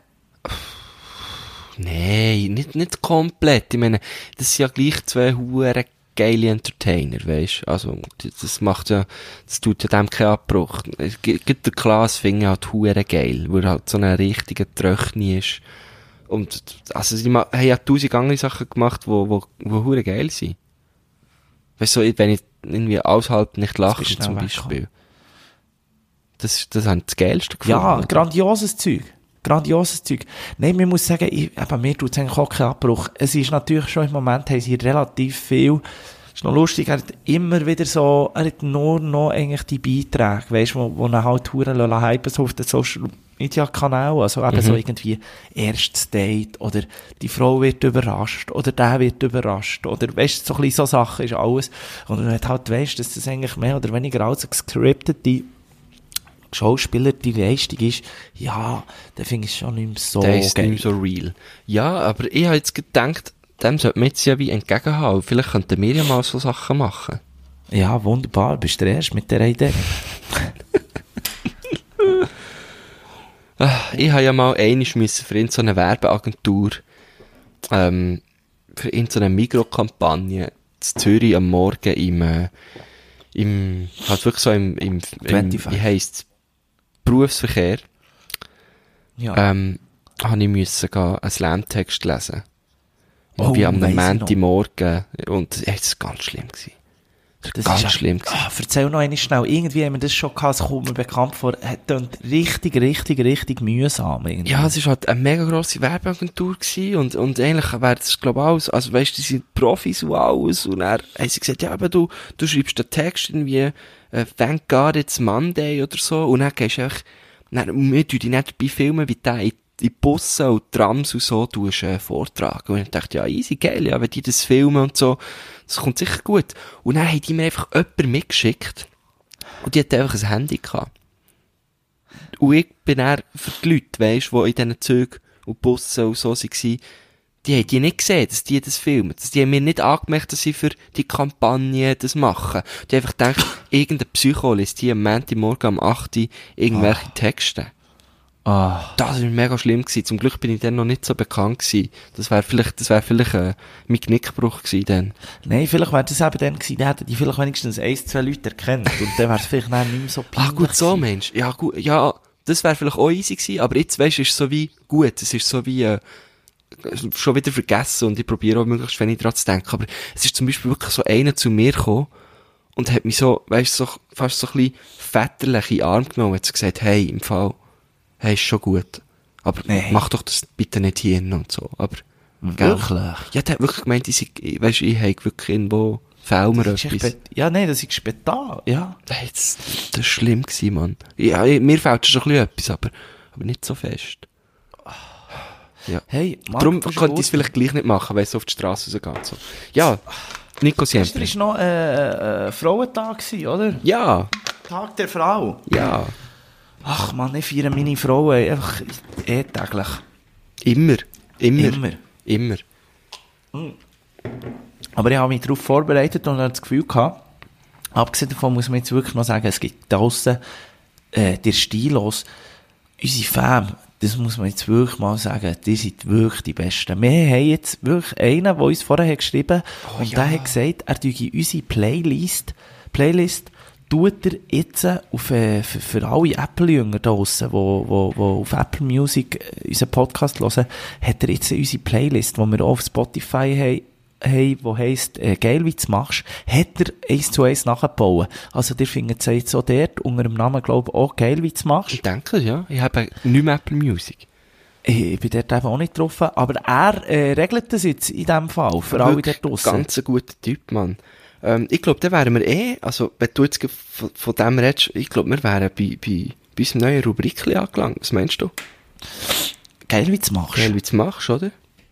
Nein, nicht, nicht komplett. Ich meine, das sind ja gleich zwei hure geile Entertainer, weisst. Also, das macht ja, das tut ja dem keinen Abbruch. Es gibt der Klaas finde ich halt hure geil, weil er halt so ein richtiger Tröchni ist. Und, also, sie haben ja tausend andere Sachen gemacht, wo, wo, wo hure geil sind. Weißt du, wenn ich irgendwie außerhalb nicht lache, zum Beispiel. Das, das haben das Geilste gefunden. Ja, grandioses Zeug. Grandioses Zeug. Nein, man muss sagen, ich, eben, mir tut es eigentlich auch keinen Abbruch. Es ist natürlich schon im Moment, haben sie relativ viel, es ist noch lustig, er hat immer wieder so, er hat nur noch eigentlich die Beiträge, weisst, wo, wo er halt huren hypen, so auf den Social Media Kanal, also eben mhm. so irgendwie erstes Date, oder die Frau wird überrascht, oder der wird überrascht, oder weisst, so ein bisschen so Sachen ist alles. Und dann hat halt, weisst, dass das eigentlich mehr oder weniger als gescriptete Schauspieler, die Leistung ist, ja, dann finde ich es schon nicht mehr so der ist geil. nicht mehr so real. Ja, aber ich habe jetzt gedacht, dem sollte man jetzt ja wie entgegenhauen. Vielleicht könnten wir ja mal so Sachen machen. Ja, wunderbar, bist du der Erste mit dieser Idee. Ich habe ja mal einmal müssen für so eine Werbeagentur, ähm, für so eine Mikrokampagne in Zürich am Morgen im, äh, im, halt wirklich so im, im, im wie heisst's, Berufsverkehr, ja. ähm, habe ich müssen gehen, einen Slam-Text lesen. Oh, wie am Montagmorgen. Und es war ganz schlimm gewesen. Das war ganz ist schlimm gewesen. Ah, erzähl noch einmal schnell. Irgendwie haben wir das schon gehabt, es kommt mir bekannt vor, es klingt richtig, richtig, richtig mühsam. Irgendwie. Ja, es war halt eine mega grosse Werbeagentur gewesen und, und eigentlich wäre das, glaube ich, alles, also weißt du, die sind Profis und alles und dann haben sie gesagt, ja, aber du, du schreibst den Text irgendwie, äh, thank God it's Monday oder so und dann gehst du einfach, dann, wir tun dich nicht dabei filmen, wie der in die Busse und Trams und so tust, äh, vortragen. Und ich dachte, ja, easy, geil, ja, wenn die das filmen und so, das kommt sicher gut. Und dann haben die mir einfach jemanden mitgeschickt und die hat einfach ein Handy gehabt. Und ich bin dann für die Leute, weisst, die in diesen Zügen und Bussen und so waren, die haben die nicht gesehen, dass die das filmen. Die haben mir nicht angemerkt, dass sie für die Kampagne das machen. Die haben einfach gedacht, irgendein Psycho liest hier am Montagmorgen am acht Uhr irgendwelche oh. Texte. Oh. Das war mega schlimm gewesen. Zum Glück bin ich dann noch nicht so bekannt gewesen. Das wäre vielleicht, das wäre vielleicht, äh, mein Genickbruch gewesen dann. Nein, vielleicht wäre das eben dann gewesen, dann hätten die vielleicht wenigstens ein, zwei Leute erkannt. Und dann wäre es vielleicht nicht mehr so peinlich. Ach gut, so Mensch. Ja, gut, ja, das wäre vielleicht auch easy gewesen, aber jetzt, weisst du, ist so wie, gut, es ist so wie, äh, schon wieder vergessen und ich probiere auch möglichst wenig dran zu denken. Aber es ist zum Beispiel wirklich so einer zu mir gekommen und hat mich so, weisst du, so, fast so ein bisschen väterlich in den Arm genommen und hat so gesagt, hey, im Fall, hey, ist schon gut. Aber nee. Mach doch das bitte nicht hier und so. Aber, wirklich? Gell? Ja, der hat wirklich gemeint, ich, weißt, ich habe wirklich irgendwo, fehlt mir etwas. Ja, nein, das ist später, ja. Das, das war schlimm gewesen, Mann. Ja, mir fehlt schon ein bisschen etwas, aber, aber nicht so fest. Ja. Hey, Marc, darum könnte ich es vielleicht gleich nicht machen, wenn es auf die Straße rausgeht. So. Ja, Nico Siempre. Gestern war noch äh, äh, Frauentag, oder? Ja. Tag der Frau. Ja. Ach man, ich feiere meine Frauen einfach eh täglich. Immer. Immer. Immer. Immer. Mhm. Aber ich habe mich darauf vorbereitet und habe das Gefühl gehabt, abgesehen davon muss man jetzt wirklich noch sagen, es gibt draussen, äh, der Stilos, unsere Fam, das muss man jetzt wirklich mal sagen, die sind wirklich die Besten. Wir haben jetzt wirklich einen, der uns vorher hat geschrieben Oh, und ja. der hat gesagt, er tue unsere Playlist, Playlist tut er jetzt auf, äh, für, für alle Apple-Jünger da draussen, die wo, wo, wo auf Apple Music unseren Podcast hören, hat er jetzt unsere Playlist, die wir auch auf Spotify haben, hey, wo heisst, äh, geil, wie du machst, hat er eins zu eins nachgebaut. Also, ihr findet es jetzt auch dort unter dem Namen, glaube ich, auch geil, wie du machst. Ich denke, ja. Ich habe nicht mehr Apple Music. Ich, ich bin dort eben auch nicht getroffen, aber er äh, regelt das jetzt in diesem Fall, für alle Wirklich dort draussen. Ganz ein guter Typ, Mann. Ähm, ich glaube, dann wären wir eh, also, wenn du jetzt von, von dem redest, ich glaube, wir wären bei, bei, bei unserem neuen Rubrikchen angelangt. Was meinst du? Geil, wie du machst. Geil, wie du machst, oder?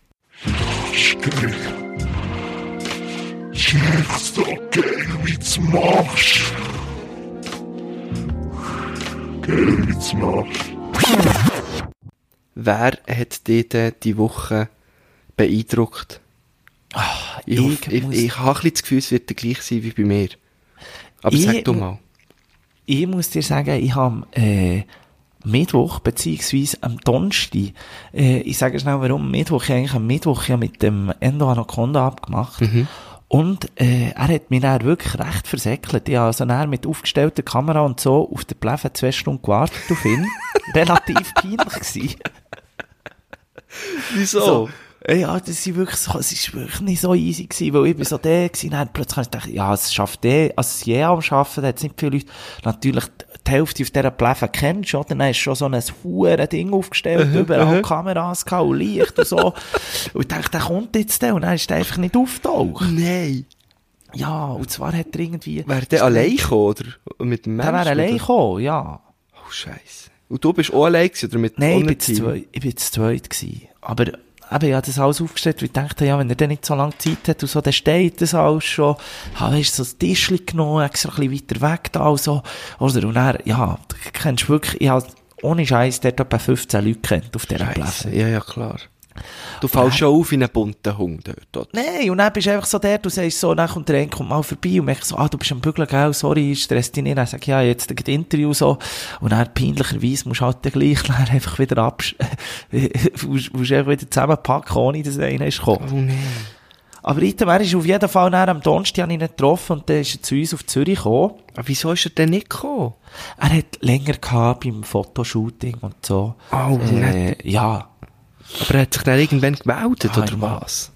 Schreib's doch geil, wie du machst. Geil, wie du machst. Wer hat dich denn die Woche beeindruckt? Ach, Ich, ich, hoffe, ich, muss, ich, ich habe ein bisschen das Gefühl, es wird gleich sein wie bei mir. Aber Ich sag du mu- mal. ich muss dir sagen, ich habe äh, Mittwoch, beziehungsweise am Donnerstag, äh, ich sage schnell warum, Mittwoch, ich eigentlich am Mittwoch ja mit dem Endo Anaconda abgemacht. Mhm. Und äh, er hat mich dann wirklich recht versäckelt. Ich habe also dann mit aufgestellter Kamera und so auf der Pläfe zwei Stunden gewartet auf ihn. Relativ peinlich gewesen. Wieso? So. Ja, das ist wirklich so, es ist wirklich nicht so easy gewesen, weil ich bin so der gewesen, dann plötzlich habe ich gedacht, ja, es schafft der, also es je am Schaffen, da hat es nicht viele Leute, natürlich die Hälfte auf dieser Pläfe kennst, oder? Dann ist schon so ein hure Ding aufgestellt, überall Kameras gehabt und Licht und so. Und ich dachte, der kommt jetzt der, und dann ist der einfach nicht auftaucht. Nein. Ja, und zwar hat er irgendwie... Wäre der allein gekommen, oder? Mit dem Menschen? Der wäre allein oder? gekommen, ja. Oh, Scheiße. Und du bist auch allein gewesen, oder mit Nein, ich ohne bin zu Team? zweit, ich bin zu zweit gewesen. Aber, eben, ich habe das alles aufgestellt, weil ich dachte, ja, wenn er dann nicht so lange Zeit hat und so, dann steht das alles schon. Habe, weisst du, so ein Tischchen genommen, extra ein bisschen weiter weg da, und so. Oder, und dann, ja, du kennst wirklich, ich habe, ohne Scheiß, dort etwa fünfzehn Leute kennt auf dieser Scheisse. Plätze. Ja, ja, klar. Du fällst schon auf in einen bunten Hund dort, oder? Nein, und dann bist du einfach so der, du sagst so, dann kommt der eine, kommt mal vorbei und merkst so, ah, du bist am Bügeln, gell, sorry, stress dich nicht. Dann sag ich, ja, jetzt ein Interview so. Und dann peinlicherweise musst du halt dann gleich dann einfach wieder absch... musst, musst einfach wieder zusammenpacken, ohne dass einer ist gekommen. Oh nein. Aber item, er ist auf jeden Fall dann am Donnerstag, habe ich ihn getroffen, und dann ist er zu uns auf Zürich gekommen. Aber wieso ist er denn nicht gekommen? Er hat länger gehabt beim Fotoshooting und so. Oh, äh, ja. Aber er hat sich dann irgendwann gemeldet, Ah, oder ich was?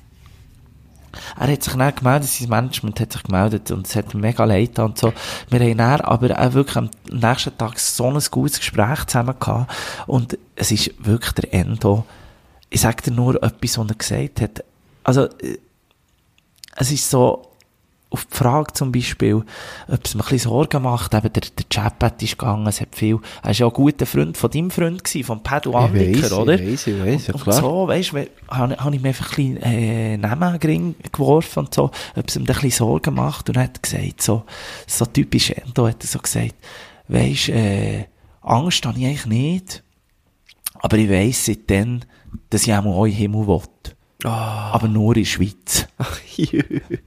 Er hat sich dann gemeldet, sein Management hat sich gemeldet und es hat ihm mega leid getan und so. Wir haben dann aber auch wirklich am nächsten Tag so ein gutes Gespräch zusammen gehabt und es ist wirklich der Endo. Ich sage dir nur etwas, was er gesagt hat. Also, äh, es ist so, auf die Frage zum Beispiel, ob es mir ein bisschen Sorgen macht, eben der, der Chatbot ist gegangen, es hat viel, er ist ja ein guter Freund von deinem Freund gewesen, von Pedro Andiker, oder? Ich weiss, ich weiss, ja Und klar. so, weisst du, habe hab ich mir einfach ein bisschen, äh, Namen an den Ring geworfen und so, ob es ihm dann ein bisschen Sorgen macht, und er hat gesagt, so, so typisch Endo, hat er so gesagt, weisst, äh, Angst habe ich eigentlich nicht, aber ich weiss seitdem, dass ich auch mal in den Himmel will. Oh. Aber nur in der Schweiz. Ach, jö.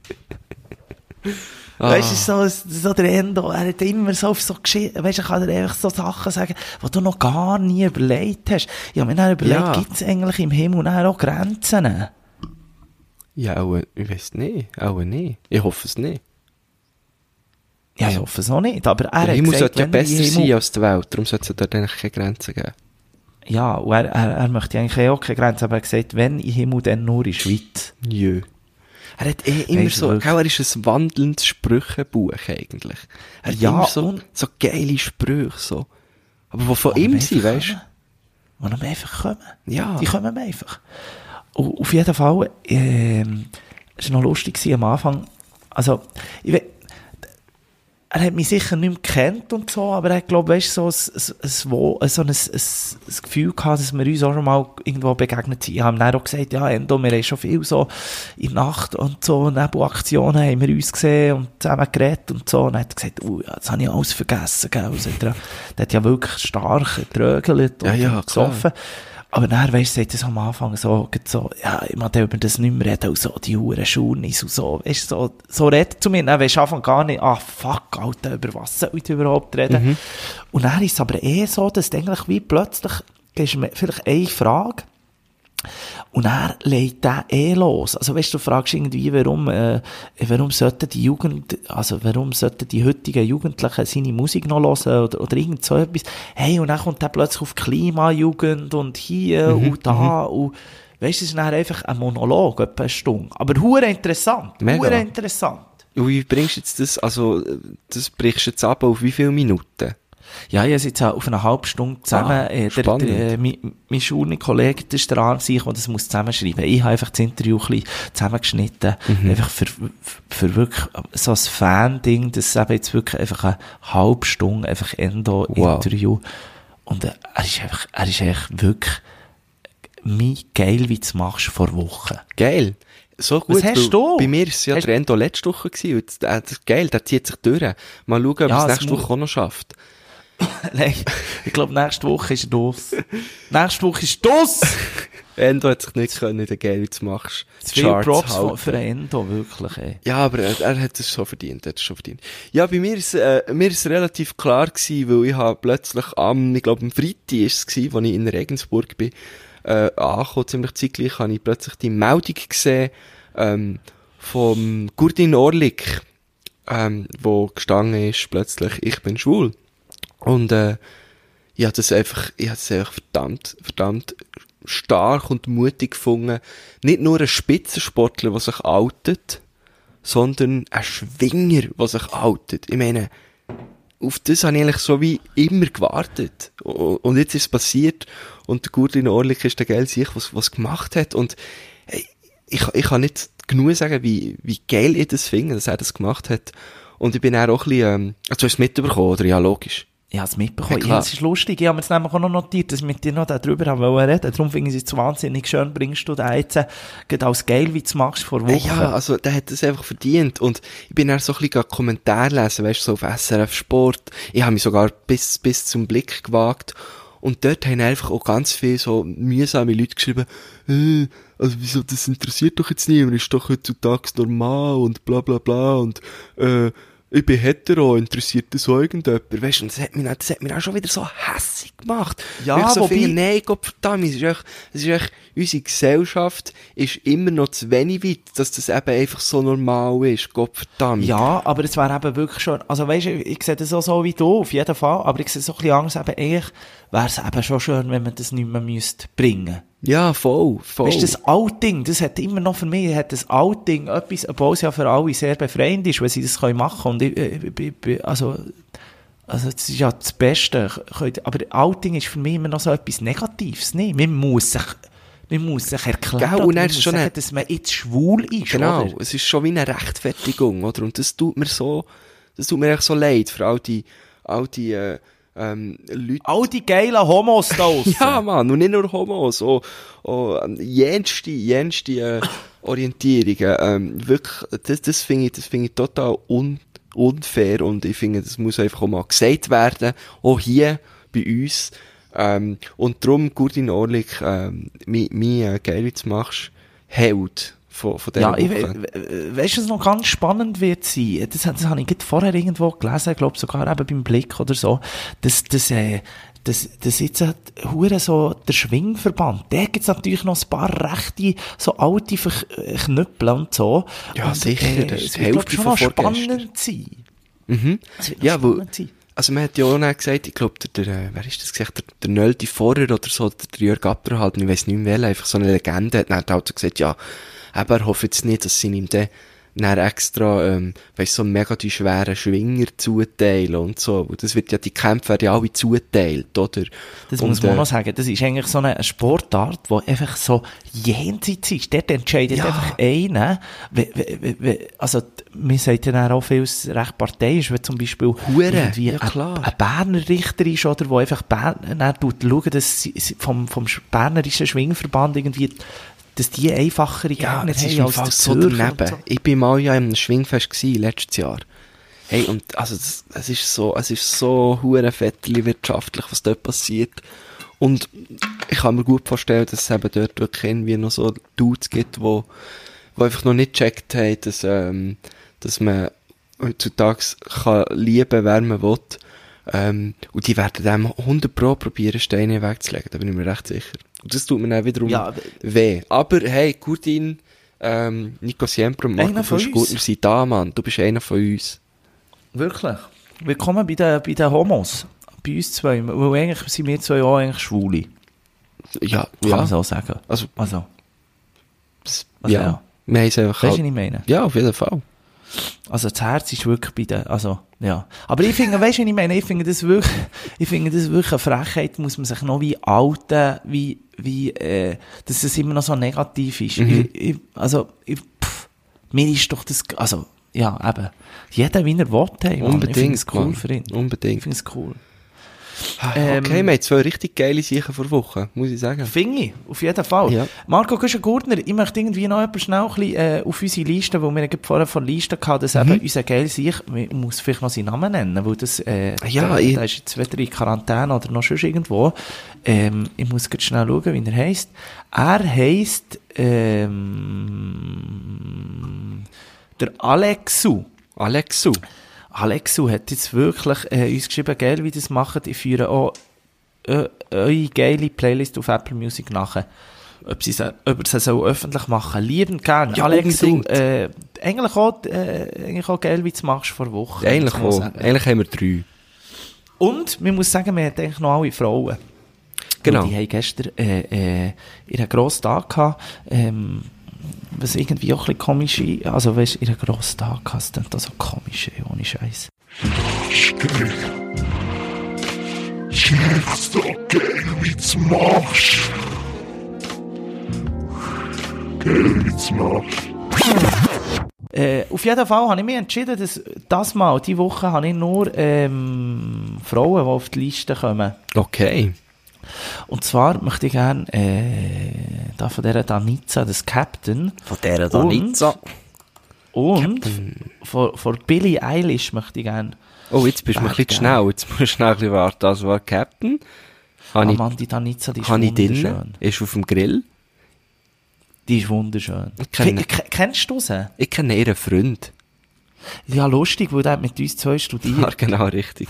Ah. Weißt du, so, so der Endo, er hat immer so auf so Geschichten, weißt du, kann er einfach so Sachen sagen, die du noch gar nie überlegt hast. Ich habe mir dann überlegt, Ja. gibt es eigentlich im Himmel dann auch Grenzen? Ja, auch, ich weiss nicht. Auch nicht. Ich hoffe es nicht. Ja, ich hoffe es noch nicht, aber er Der hat Himmel gesagt, sollte ja wenn er in besser den sein Himmel- als die Welt. Darum sollte es dort eigentlich keine Grenzen geben. Ja, und er, er, er möchte eigentlich auch keine Grenzen, aber er hat gesagt, wenn im Himmel, dann nur in der Schweiz. Jö. Er hat eh immer Weißt du so, wirklich? gell, er ist ein wandelndes Sprüchebuch eigentlich. Er hat Ja, immer so, und- so geile Sprüche, so. Aber die von Die ihm ihm sind, einfach weißt du? kommen. Die ihm einfach kommen. Ja. Die kommen ihm einfach. Und auf jeden Fall, ähm, es war noch lustig gewesen am Anfang. Also, ich we er hat mich sicher nicht mehr gekannt und so, aber er hat, glaube ich, so ein, ein, ein, Wo- so ein, ein, ein Gefühl gehabt, dass wir uns auch schon mal irgendwo begegnet sind. Ich habe ihm dann auch gesagt, ja, Endo, wir haben schon viel so in der Nacht und so Nebelaktionen haben wir uns gesehen und zusammen geredet und so. Und er hat gesagt, oh, ja, das habe ich alles vergessen, gell. Also, der, der hat ja wirklich stark getrögelt und Ja, ja, gesoffen. Aber dann, weisst du, sagt es am Anfang so, geht so, ja, ich mag über das nicht mehr reden, und so, die Huren Schurnis und so, weisst du, so, so redet zu mir, dann weisst du Anfang gar nicht, ah, fuck, Alter, über was soll ich überhaupt reden? Mhm. Und dann ist es aber eher so, dass du eigentlich wie plötzlich gehst du mir vielleicht eine Frage und er legt den eh los. Also weißt du, du fragst irgendwie, warum, äh, warum sollten die Jugend, also warum sollten die heutigen Jugendlichen seine Musik noch hören oder, oder irgend so etwas. Hey, und dann kommt er plötzlich auf Klimajugend und hier Mhm, und da und weißt du, es ist dann einfach ein Monolog, etwa eine Stunde. Aber hure interessant, Mega. hure interessant. Und wie bringst du jetzt das, also, das brichst du jetzt ab auf wie viele Minuten? Ja, ich habe jetzt auf eine halbe Stunde zusammen, Ah, äh, der, spannend. der, äh, mein, mein Schulkollege, der ist dran gewesen, der das muss zusammenschreiben. Ich habe einfach das Interview ein bisschen zusammengeschnitten, Mhm. einfach für, für wirklich so ein Fan-Ding, das ist eben jetzt wirklich einfach eine halbe Stunde, einfach Endo-Interview. Und äh, er ist einfach, er ist einfach wirklich mein geil, wie du es machst, vor Wochen. Geil. So gut. Was hast weil du? Bei mir ist es ja Hast- der Endo letzte Woche gewesen. Und das, äh, das geil, der zieht sich durch. Mal schauen, ob Ja, er es es nächste muss- Woche auch noch schafft. Nein, ich glaube, nächste Woche ist er los. Nächste Woche ist er los! Endo hat sich nicht können, den geil, wie du es machst. Zu viel Charts Props halten. für Endo, wirklich, ey. Ja, aber er, er hat es schon verdient, er hat es schon verdient. Ja, bei mir ist, äh, mir ist relativ klar gewesen, weil ich habe plötzlich am, ich glaube am Freitag ist es gewesen, als ich in Regensburg bin, äh, angekommen, ziemlich zeitgleich, habe ich plötzlich die Meldung gesehen, ähm, vom Gurdin Orlik, ähm, wo gestanden ist, plötzlich, ich bin schwul. Und, äh, ich habe das einfach, ich habe das einfach verdammt, verdammt stark und mutig gefunden. Nicht nur ein Spitzensportler, der sich outet, sondern ein Schwinger, der sich outet. Ich meine, auf das habe ich eigentlich so wie immer gewartet. Und jetzt ist es passiert und der Gurdin Orlik ist der geil sich, was, was gemacht hat. Und hey, ich, ich kann nicht genug sagen, wie, wie geil ich das finde, dass er das gemacht hat. Und ich bin auch, auch ein bisschen, ähm, also du hast es mitbekommen, oder? Ja, logisch. Ich habe es mitbekommen. Ja, Ja, es ist lustig. Ich habe mir jetzt nämlich auch noch notiert, dass ich mit dir noch darüber haben wollen reden. Darum finde ich es jetzt wahnsinnig schön, bringst du den jetzt gerade als geil, wie du es machst, vor Wochen. Ja, also, der hat das einfach verdient. Und ich bin dann so ein bisschen Kommentare lesen, weißt du, so auf S R F Sport. Ich habe mich sogar bis, bis zum Blick gewagt. Und dort haben einfach auch ganz viele so mühsame Leute geschrieben, äh, also wieso, das interessiert doch jetzt niemand, ist doch heutzutage normal und bla bla bla und, äh, ich bin hetero, interessiert das auch irgendjemand? Weißt du, und das hat mich, dann- das hat mich auch schon wieder so hässig gemacht. Ja, Weil ich so wobei- finde, nein, Gott verdammt, es ist echt, es ist echt, unsere Gesellschaft ist immer noch zu wenig weit, dass das eben einfach so normal ist, Gott verdammt. Ja, aber es wäre eben wirklich schon, also weisst du, ich sehe das auch so wie du, auf jeden Fall, aber ich sehe es so ein bisschen anders, eben eigentlich wäre es eben schon schön, wenn man das nicht mehr müsste bringen. Ja, voll, voll. Weißt du, das Outing, das hat immer noch für mich, hat das Outing etwas, obwohl es ja für alle sehr befreiend ist, wenn sie das können machen. Und ich, ich, ich, ich also, also, das ist ja das Beste. Aber Outing ist für mich immer noch so etwas Negatives. Nee, man muss sich, man muss sich erklären, Gell, und oder dann man ist muss schon sagen, eine- dass man jetzt schwul ist, Genau, oder? es ist schon wie eine Rechtfertigung, oder? Und das tut mir so, das tut mir echt so leid für all die, all die, äh, ähm, Leute. All die geilen Homos da draussen. Ja, Mann, und nicht nur Homos, auch, auch ähm, jenste, jenste, äh, Orientierungen, ähm, wirklich, das, das finde ich, das finde ich total un, unfair und ich finde, das muss einfach auch mal gesagt werden, auch hier bei uns, ähm, und darum, Gurdin Orlik, ähm, mein, mein, äh, geil, wie du machst, Held von, von dieser Ja, ich, Woche. we- we- weißt du, was noch ganz spannend wird sein? Das, das habe ich gerade vorher irgendwo gelesen, ich glaube sogar eben beim Blick oder so, dass, dass, äh, dass, dass jetzt äh, hure so der Schwingverband, der gibt es natürlich noch ein paar rechte, so alte Ver- äh, Knüppel und so. Ja, und, sicher, das ist es die wird, glaub, Hälfte schon von noch vorgestern. spannend sein. Mhm. Es wird noch Ja, weil, spannend sein. also man hat ja auch noch gesagt, ich glaube, der, der, äh, wer ist das gesagt, der, der Nöldi Vorher oder so, der, der Jörg Apper halt, ich weiss nicht mehr, welcher, einfach so eine Legende, hat dann halt so gesagt, ja, aber er hofft jetzt nicht, dass sie ihm dann, dann extra, ähm, weißt so mega die schweren Schwinger zuteilen und so, weil das wird ja, die Kämpfe werden ja alle zuteilt, oder? Das und, muss man äh, noch sagen. Das ist eigentlich so eine Sportart, die einfach so jenseits ist. Dort entscheidet Ja. einfach einer. We- we- we- we- Also, d- man sagt ja dann auch viel, dass es recht parteiisch, wenn zum Beispiel Hure, irgendwie ja, ein, klar. ein Berner Richter ist, oder, wo einfach Bern, dann tut schauen, dass sie, sie vom, vom Sch- Bernerischen Schwingverband irgendwie, dass die einfachere ja, Gegner es ist haben im als Fall der so Zürcher daneben. und so. Ich bin mal ja im Schwingfest gewesen, letztes Jahr. Hey, und, also, das, es ist so, es ist so hurenfetterli wirtschaftlich, was dort passiert. Und ich kann mir gut vorstellen, dass es eben dort wirklich irgendwie noch so Dudes gibt, wo, wo einfach noch nicht gecheckt haben, dass, ähm, dass man heutzutage kann lieben, wer man will. Ähm, und die werden dem hundert Pro probieren, Steine wegzulegen, da bin ich mir recht sicher. Und das tut mir dann wiederum Ja, weh. Aber hey, Gurdin, ähm, Nico Siempre und Marco Einer von Fürst-Gurtner uns. sind da, Mann. Du bist einer von uns. Wirklich. Willkommen bei den, bei den Homos. Bei uns zwei. Weil eigentlich sind wir zwei auch eigentlich Schwule. Ja, Kann ja. man so sagen. Also, Also, das, also ja. ja. Wir haben es einfach Weißt du, halt, was ich meine? ja, auf jeden Fall. Also das Herz ist wirklich bei den, also, ja. Aber ich finde, weißt du, was ich meine, ich finde das wirklich, ich finde das wirklich eine Frechheit, muss man sich noch wie outen, wie, wie, äh, dass es immer noch so negativ ist. Mhm. Ich, ich, also, ich, pff, mir ist doch das, also, ja, eben, jeder wie er will, hey, Mann. Unbedingt, Ich finde es cool Mann. für ihn. Unbedingt. Ich finde es cool. Okay, Ähm, wir haben zwei richtig geile Sachen vor Woche, muss ich sagen. Finde ich, auf jeden Fall. Ja. Marco Güschen-Gurtner, ich möchte irgendwie noch etwas schnell ein bisschen, äh, auf unsere Liste, weil wir gerade vorher von Liste hatten, dass Mhm. eben unser Geil sich, ich muss vielleicht noch seinen Namen nennen, weil das, äh, Ja, der, ich- der ist jetzt weder in Quarantäne oder noch sonst irgendwo. Ähm, ich muss gerade schnell schauen, wie er heisst. Er heisst, ähm, der Alexu. Alexu. Alexu hat jetzt wirklich äh, uns geschrieben, geil, wie das macht. Ich führe auch äh, eure geile Playlist auf Apple Music nachher. Ob sie sie, ob sie so öffentlich machen. Liebend gern. Ja, Alexu, unbedingt. äh, eigentlich auch, äh, eigentlich auch geil, wie du es machst vor Wochen. Eigentlich muss man auch. sagen. Eigentlich haben wir drei. Und, man muss sagen, wir haben eigentlich noch alle Frauen. Genau. Und die haben gestern, äh, äh, ihren grossen Tag gehabt, ähm, was irgendwie auch ein bisschen komisch ist. Also, weißt du, ihren grossen Tag gehabt, das klingt auch so komisch, ey, ohne Scheiß. Geil. Schlägst doch geil, wie du's machst. Geil, wie du's machst. Äh, auf jeden Fall habe ich mich entschieden, dass das Mal, diese Woche, habe ich nur ähm, Frauen, die auf die Liste kommen. Okay. Und zwar möchte ich gerne äh, da von dieser Danica, das Captain. Von der Danica. Und von, von Billie Eilish möchte ich gerne. Oh, jetzt bist du mir ein Ach, bisschen geil. schnell. Jetzt musst du schnell ein bisschen warten. Also war Captain. Ah, Habe ich, Mann, die Danica, die ist habe ich wunderschön. drinnen. Ist auf dem Grill. Die ist wunderschön. Ich kenne- Ke- ke- Kennst du sie? Ich kenne ihren Freund. Ja, lustig, weil der hat mit uns zwei Ja, studiert. genau, richtig.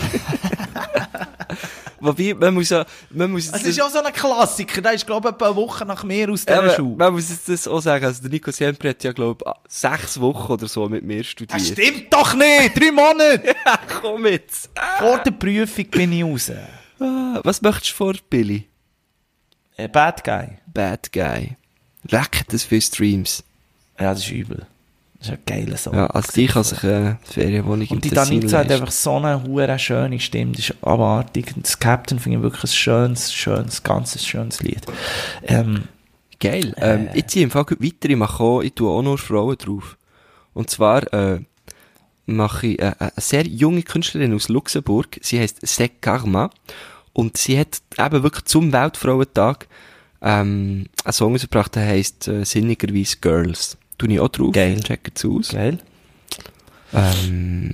Wobei, man muss ja, man muss Es ist ja so ein Klassiker, der ist, glaube ich, etwa eine Woche nach mir aus dieser Ja, Schule. man, man muss jetzt das auch sagen, also der Nico Siempre hat ja, glaube ich, sechs Wochen oder so mit mir studiert. Das stimmt doch nicht! Drei Monate! Ja, komm jetzt! Vor der Prüfung bin ich raus. Ah, was möchtest du vor, Billy? Äh, Bad Guy. Bad Guy. Leck, das viele Streams. Ja, das ist übel. Das ist ein geiler Song. Ja, als die kann sich eine Ferienwohnung im Und die Tessin Danica hat leisten. einfach so eine hure schöne Stimme. Das ist abartig. Und das Captain finde ich wirklich ein schönes, schönes, ganzes schönes Lied. Ähm, Geil. Ähm, ich ziehe im Fall gleich weiter, ich mache auch, ich tue auch nur Frauen drauf. Und zwar, äh, mache ich äh, eine sehr junge Künstlerin aus Luxemburg. Sie heisst Sek Karma. Und sie hat eben wirklich zum Weltfrauentag, ähm, einen Song rausgebracht, der heisst, äh, sinnigerweise Girls. Tue ich auch drauf. Geil. Checkt's aus. geil. Ähm,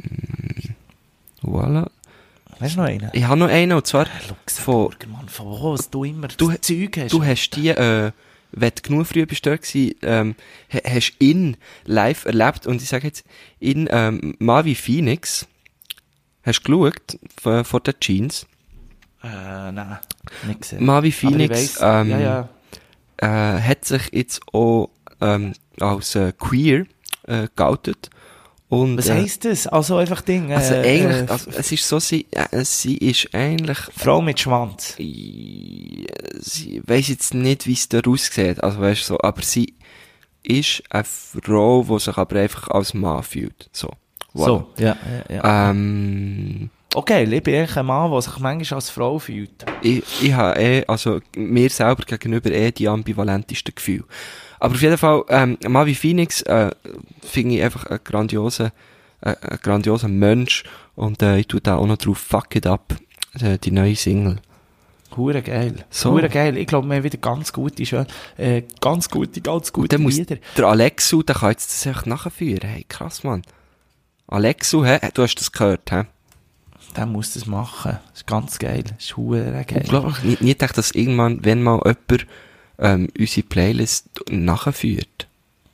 voilà. Weißt du noch einen? Ich habe noch einen, und zwar, von, Luxemburger, Mann, von wo was du immer Du- das Zeug hast. du hast die, äh, wenn du genug früh bist dort gewesen, ähm, ha- hast ihn live erlebt, und ich sage jetzt, in, ähm, Mavi Phoenix, hast du geschaut, vor, vor den Jeans. Äh, nein, nicht gesehen. Mavi Aber ich Phoenix, weiss, ähm, ja, ja. Äh, hat sich jetzt auch, ähm, als, äh, queer, äh, geoutet. Und, Was äh, heisst das? Also einfach Ding. Äh, Also eigentlich, äh, also es ist so, sie, äh, sie ist eigentlich, Frau mit Schwanz. äh, sie weiss jetzt nicht, wie es da aussieht, also weißt so, aber sie ist eine Frau, die sich aber einfach als Mann fühlt, so. Voilà. So, ja, ja, ja. Ähm, Okay, ich bin eigentlich ein Mann, der sich manchmal als Frau fühlt. ich, ich habe eh, also mir selber gegenüber eh die ambivalentesten Gefühle. Aber auf jeden Fall, ähm, Mavi Phoenix, äh, finde ich einfach ein grandioser, äh, ein grandioser Mensch, und, äh, ich tue da auch noch drauf Fuck It Up, äh, die neue Single. Hure geil. So. Hure geil. Ich glaube, wir haben wieder ganz gute, schön, äh, ganz gute, ganz Und gute dann muss Lieder. der Alexu, der kann jetzt das einfach nachführen. Hey, krass, Mann. Alexu, hä? Du hast das gehört, hä? Der muss das machen. Das ist ganz geil. Das ist hure geil. Unglaublich. Nie, nie gedacht, dass irgendwann, wenn mal jemand, ähm, unsere Playlist nachführt.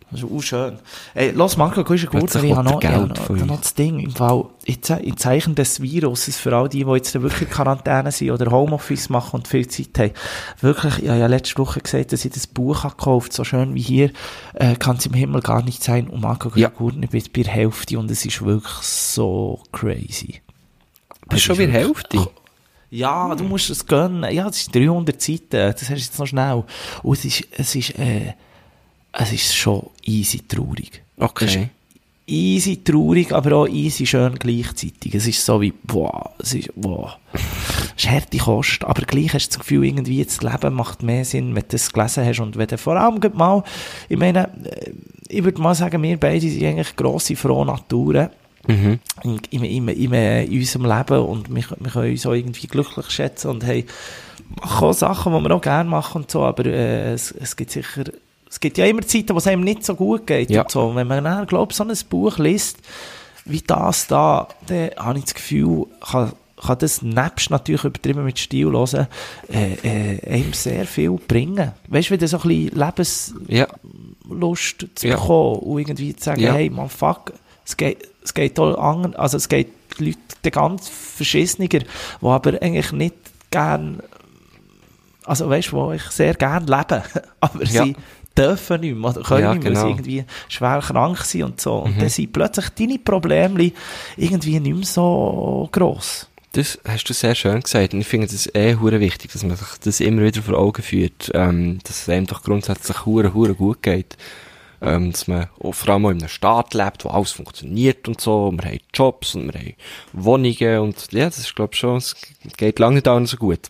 Das ist auch schön. Ey, los, Marco, du bist gut, ich habe noch, ja, noch, noch das Ding, im Fall, in Zeichen des Viruses, für all die, die jetzt wirklich in Quarantäne sind oder Homeoffice machen und viel Zeit haben, wirklich, ich habe ja letzte Woche gesagt, dass ich das Buch habe gekauft, so schön wie hier, äh, kann es im Himmel gar nicht sein, und Marco, ja. gut, ich bin bei der Hälfte und es ist wirklich so crazy. Bist du schon bei der Hälfte? Ja, du musst es gönnen. Ja, das ist dreihundert Seiten, das hast du jetzt noch schnell. Und es ist, es ist, äh, es ist schon easy traurig. Okay. Easy traurig, aber auch easy schön gleichzeitig. Es ist so wie, boah, es ist, boah. Es ist harte Kost, aber gleich hast du das Gefühl, irgendwie das Leben macht mehr Sinn, wenn du das gelesen hast und wenn du vor allem mal, ich meine, ich würde mal sagen, wir beide sind eigentlich grosse, frohe Naturen. Mhm. In, in, in, in, in unserem Leben, und wir, wir können uns auch irgendwie glücklich schätzen und hey, machen auch Sachen, die wir auch gerne machen und so, aber äh, es, es gibt sicher, es gibt ja immer Zeiten, wo es einem nicht so gut geht, ja. Und so. Und wenn man dann, glaub, so ein Buch liest, wie das da, dann habe ich das Gefühl, kann, kann das nebst natürlich übertrieben mit Stil hören, äh, äh, einem sehr viel bringen. Weißt du, wieder so ein bisschen Lebenslust ja. zu bekommen, ja. Und irgendwie zu sagen, ja. hey, man, fuck, es geht, es geht auch an, also es geht Leute ganz verschissener, die aber eigentlich nicht gern, also weißt du, die ich sehr gern leben, aber ja. sie dürfen nicht mehr, oder können ja, nicht mehr, genau. weil sie irgendwie schwer krank sind und so. Und mhm. dann sind plötzlich deine Probleme irgendwie nicht mehr so gross. Das hast du sehr schön gesagt, und ich finde das eh hure wichtig, dass man sich das immer wieder vor Augen führt, ähm, dass es einem doch grundsätzlich hure, hure gut geht. Ähm, dass man auch vor allem auch in einem Staat lebt, wo alles funktioniert und so, wir haben Jobs und wir haben Wohnungen und ja, das ist, glaube ich, schon, es geht lange nicht auch so gut.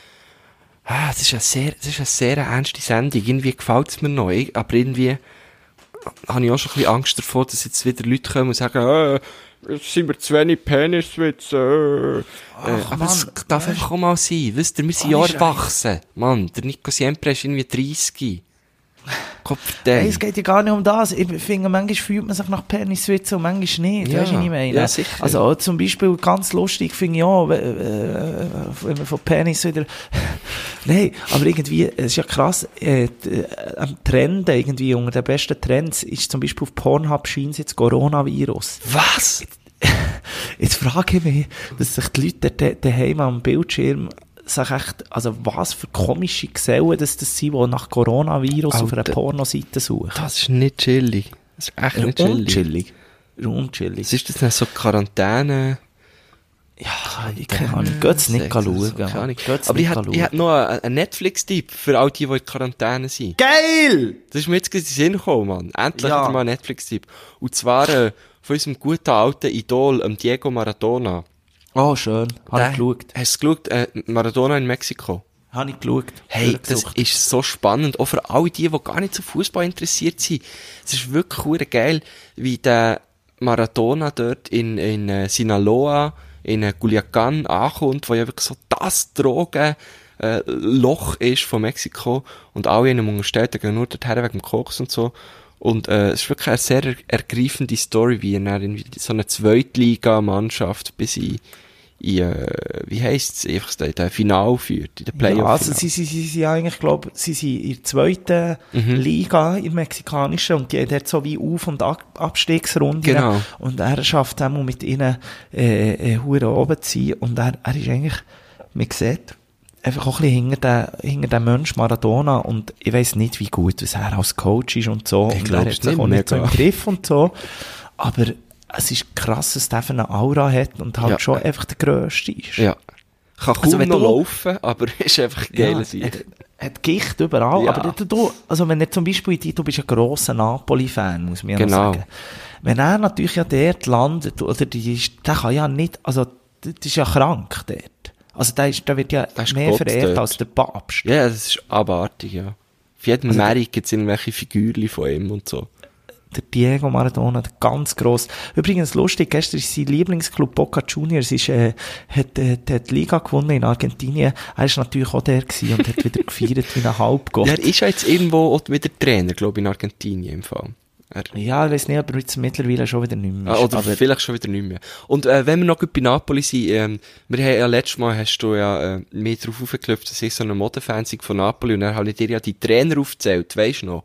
Ah, das ist eine sehr, das ist eine sehr ernste Sendung, irgendwie gefällt es mir noch, ich, aber irgendwie habe ich auch schon ein bisschen Angst davor, dass jetzt wieder Leute kommen und sagen, äh, jetzt sind wir zu wenig Peniswitze, äh. äh, aber es darf einfach auch mal sein, wisst ihr, wir sind ja erwachsen, Mann, der Nico Siempre ist irgendwie dreissig. Hey, es geht ja gar nicht um das. Ich finde, manchmal fühlt man sich nach Peniswitze und manchmal nicht. Ja, weißt du, was ich meine? Ja, sicher. Also zum Beispiel ganz lustig finde ich auch, äh, wenn man von Penis wieder... Nein, aber irgendwie, es ist ja krass, äh, am Trend irgendwie, unter den besten Trends ist zum Beispiel auf Pornhub scheint jetzt Coronavirus. Was? Jetzt, jetzt frage ich mich, dass sich die Leute daheim am Bildschirm sich echt, also was für komische Gesellen das, das sind, die nach Coronavirus Alter, auf einer Pornoseite suchen. Das ist nicht chillig. Das ist echt nicht chillig. Unchillig. Unchillig. Was ist das denn so Quarantäne? Ja, ich keine Ahnung. Geht's nicht schauen. Aber ich hätte hätt noch einen Netflix-Tipp für all die, die in Quarantäne sind. Geil! Das ist mir jetzt in den Sinn gekommen, Mann. Endlich ja. hat er mal einen Netflix-Tipp. Und zwar äh, von unserem guten alten Idol, ähm, Diego Maradona. Oh, schön. Habe ich geschaut. Hast du geschaut? Äh, Maradona in Mexiko. Habe ich geschaut. Hey, das ist so spannend. Auch für alle die, die gar nicht so Fußball interessiert sind. Es ist wirklich cool geil, wie der Maradona dort in, in uh, Sinaloa, in uh, Culiacán ankommt, wo ja wirklich so das Drogen, äh, Loch ist von Mexiko. Und alle in einem unterstellt, gehen nur dorthin wegen dem Koks und so. Und äh, es ist wirklich eine sehr ergreifende Story, wie er dann in so eine Zweitliga-Mannschaft bis in, in äh, wie heisst es, einfach in der Final führt, in der Playoff. Ja, also sie, sie, sie sind eigentlich, glaube sie sind in der zweiten mhm. Liga, in der mexikanischen, und die haben dort so wie Auf- und Ab- Abstiegsrunden. Genau. Und er schafft auch mit ihnen äh, äh, Hure oben zu sein, und er, er ist eigentlich, man sieht, einfach auch ein bisschen hinter den, hinter den Mensch Maradona, und ich weiss nicht, wie gut was er als Coach ist und so, ich und er hat sich auch nicht so im Griff und so, aber es ist krass, dass der eine Aura hat und halt ja. schon einfach der Grösste ist. Ja. Kann kaum also, noch du, laufen, aber ist einfach geil. Ja, hat, hat Gicht überall, ja. aber du, also wenn er zum Beispiel, du bist ein grosser Napoli-Fan, muss man ja genau. noch sagen. Wenn er natürlich ja dort landet, oder die ist, der kann ja nicht, also, das ist ja krank dort. Also der, ist, der wird ja ist mehr Gott verehrt dort. als der Papst. Ja, das ist abartig, ja. Auf jedem also Merit gibt es irgendwelche Figürchen von ihm und so. Der Diego Maradona, der ganz gross. Übrigens lustig, gestern ist sein Lieblingsclub Boca Juniors, ist, äh, hat, äh, hat die Liga gewonnen in Argentinien. Er ist natürlich auch der gewesen und hat wieder gefeiert wie ein Halbgott. Ja, er ist ja jetzt irgendwo auch wieder Trainer, glaube ich, in Argentinien im Fall. Er ja, ich weiss nicht, aber jetzt mittlerweile schon wieder nicht mehr. Ah, oder aber vielleicht schon wieder nicht mehr. Und äh, wenn wir noch gut bei Napoli sind, ähm, wir haben ja letztes Mal, hast du ja äh, mehr drauf aufgeklopft, dass ich so ein Modefan von Napoli, und dann habe ich dir ja die Trainer aufgezählt, weisst du noch?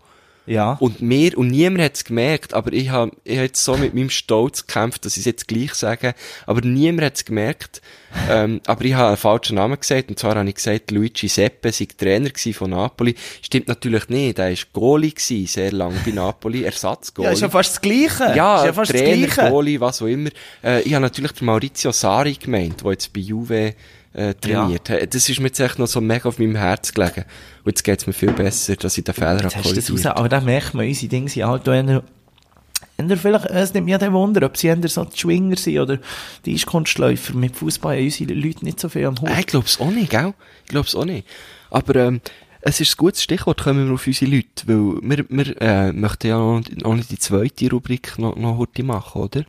Ja. Und mir, und niemand hat es gemerkt, aber ich habe ich hab jetzt so mit meinem Stolz gekämpft, dass ich es jetzt gleich sage, aber niemand hat es gemerkt, ähm, aber ich habe einen falschen Namen gesagt, und zwar habe ich gesagt, Luigi Seppe sei Trainer gewesen von Napoli. Stimmt natürlich nicht, er war Goalie gewesen, sehr lange bei Napoli, Ersatzgoalie. Ja, ist ja fast das Gleiche. Ja, ist ja fast Trainer, das Gleiche. Goalie, was auch immer. Äh, ich habe natürlich den Maurizio Sarri gemeint, der jetzt bei Juve äh, trainiert. Ja. Das ist mir jetzt echt noch so mega auf meinem Herz gelegen. Und jetzt geht's mir viel besser, dass ich den Fehler habe korrigiert. Aber da merkt man, unsere Dinge sind halt eher, eher vielleicht, es nimmt mich ja Wunder, ob sie eher so die Schwinger sind oder die Eiskunstläufer. Mit Fußball haben unsere Leute nicht so viel am Hut. Äh, ich glaub's auch nicht, gell? Ich glaub's auch nicht. Aber, ähm, es ist ein gutes Stichwort, kommen wir auf unsere Leute, weil wir, wir, äh, möchten ja noch, noch nicht die zweite Rubrik noch, noch heute machen, oder?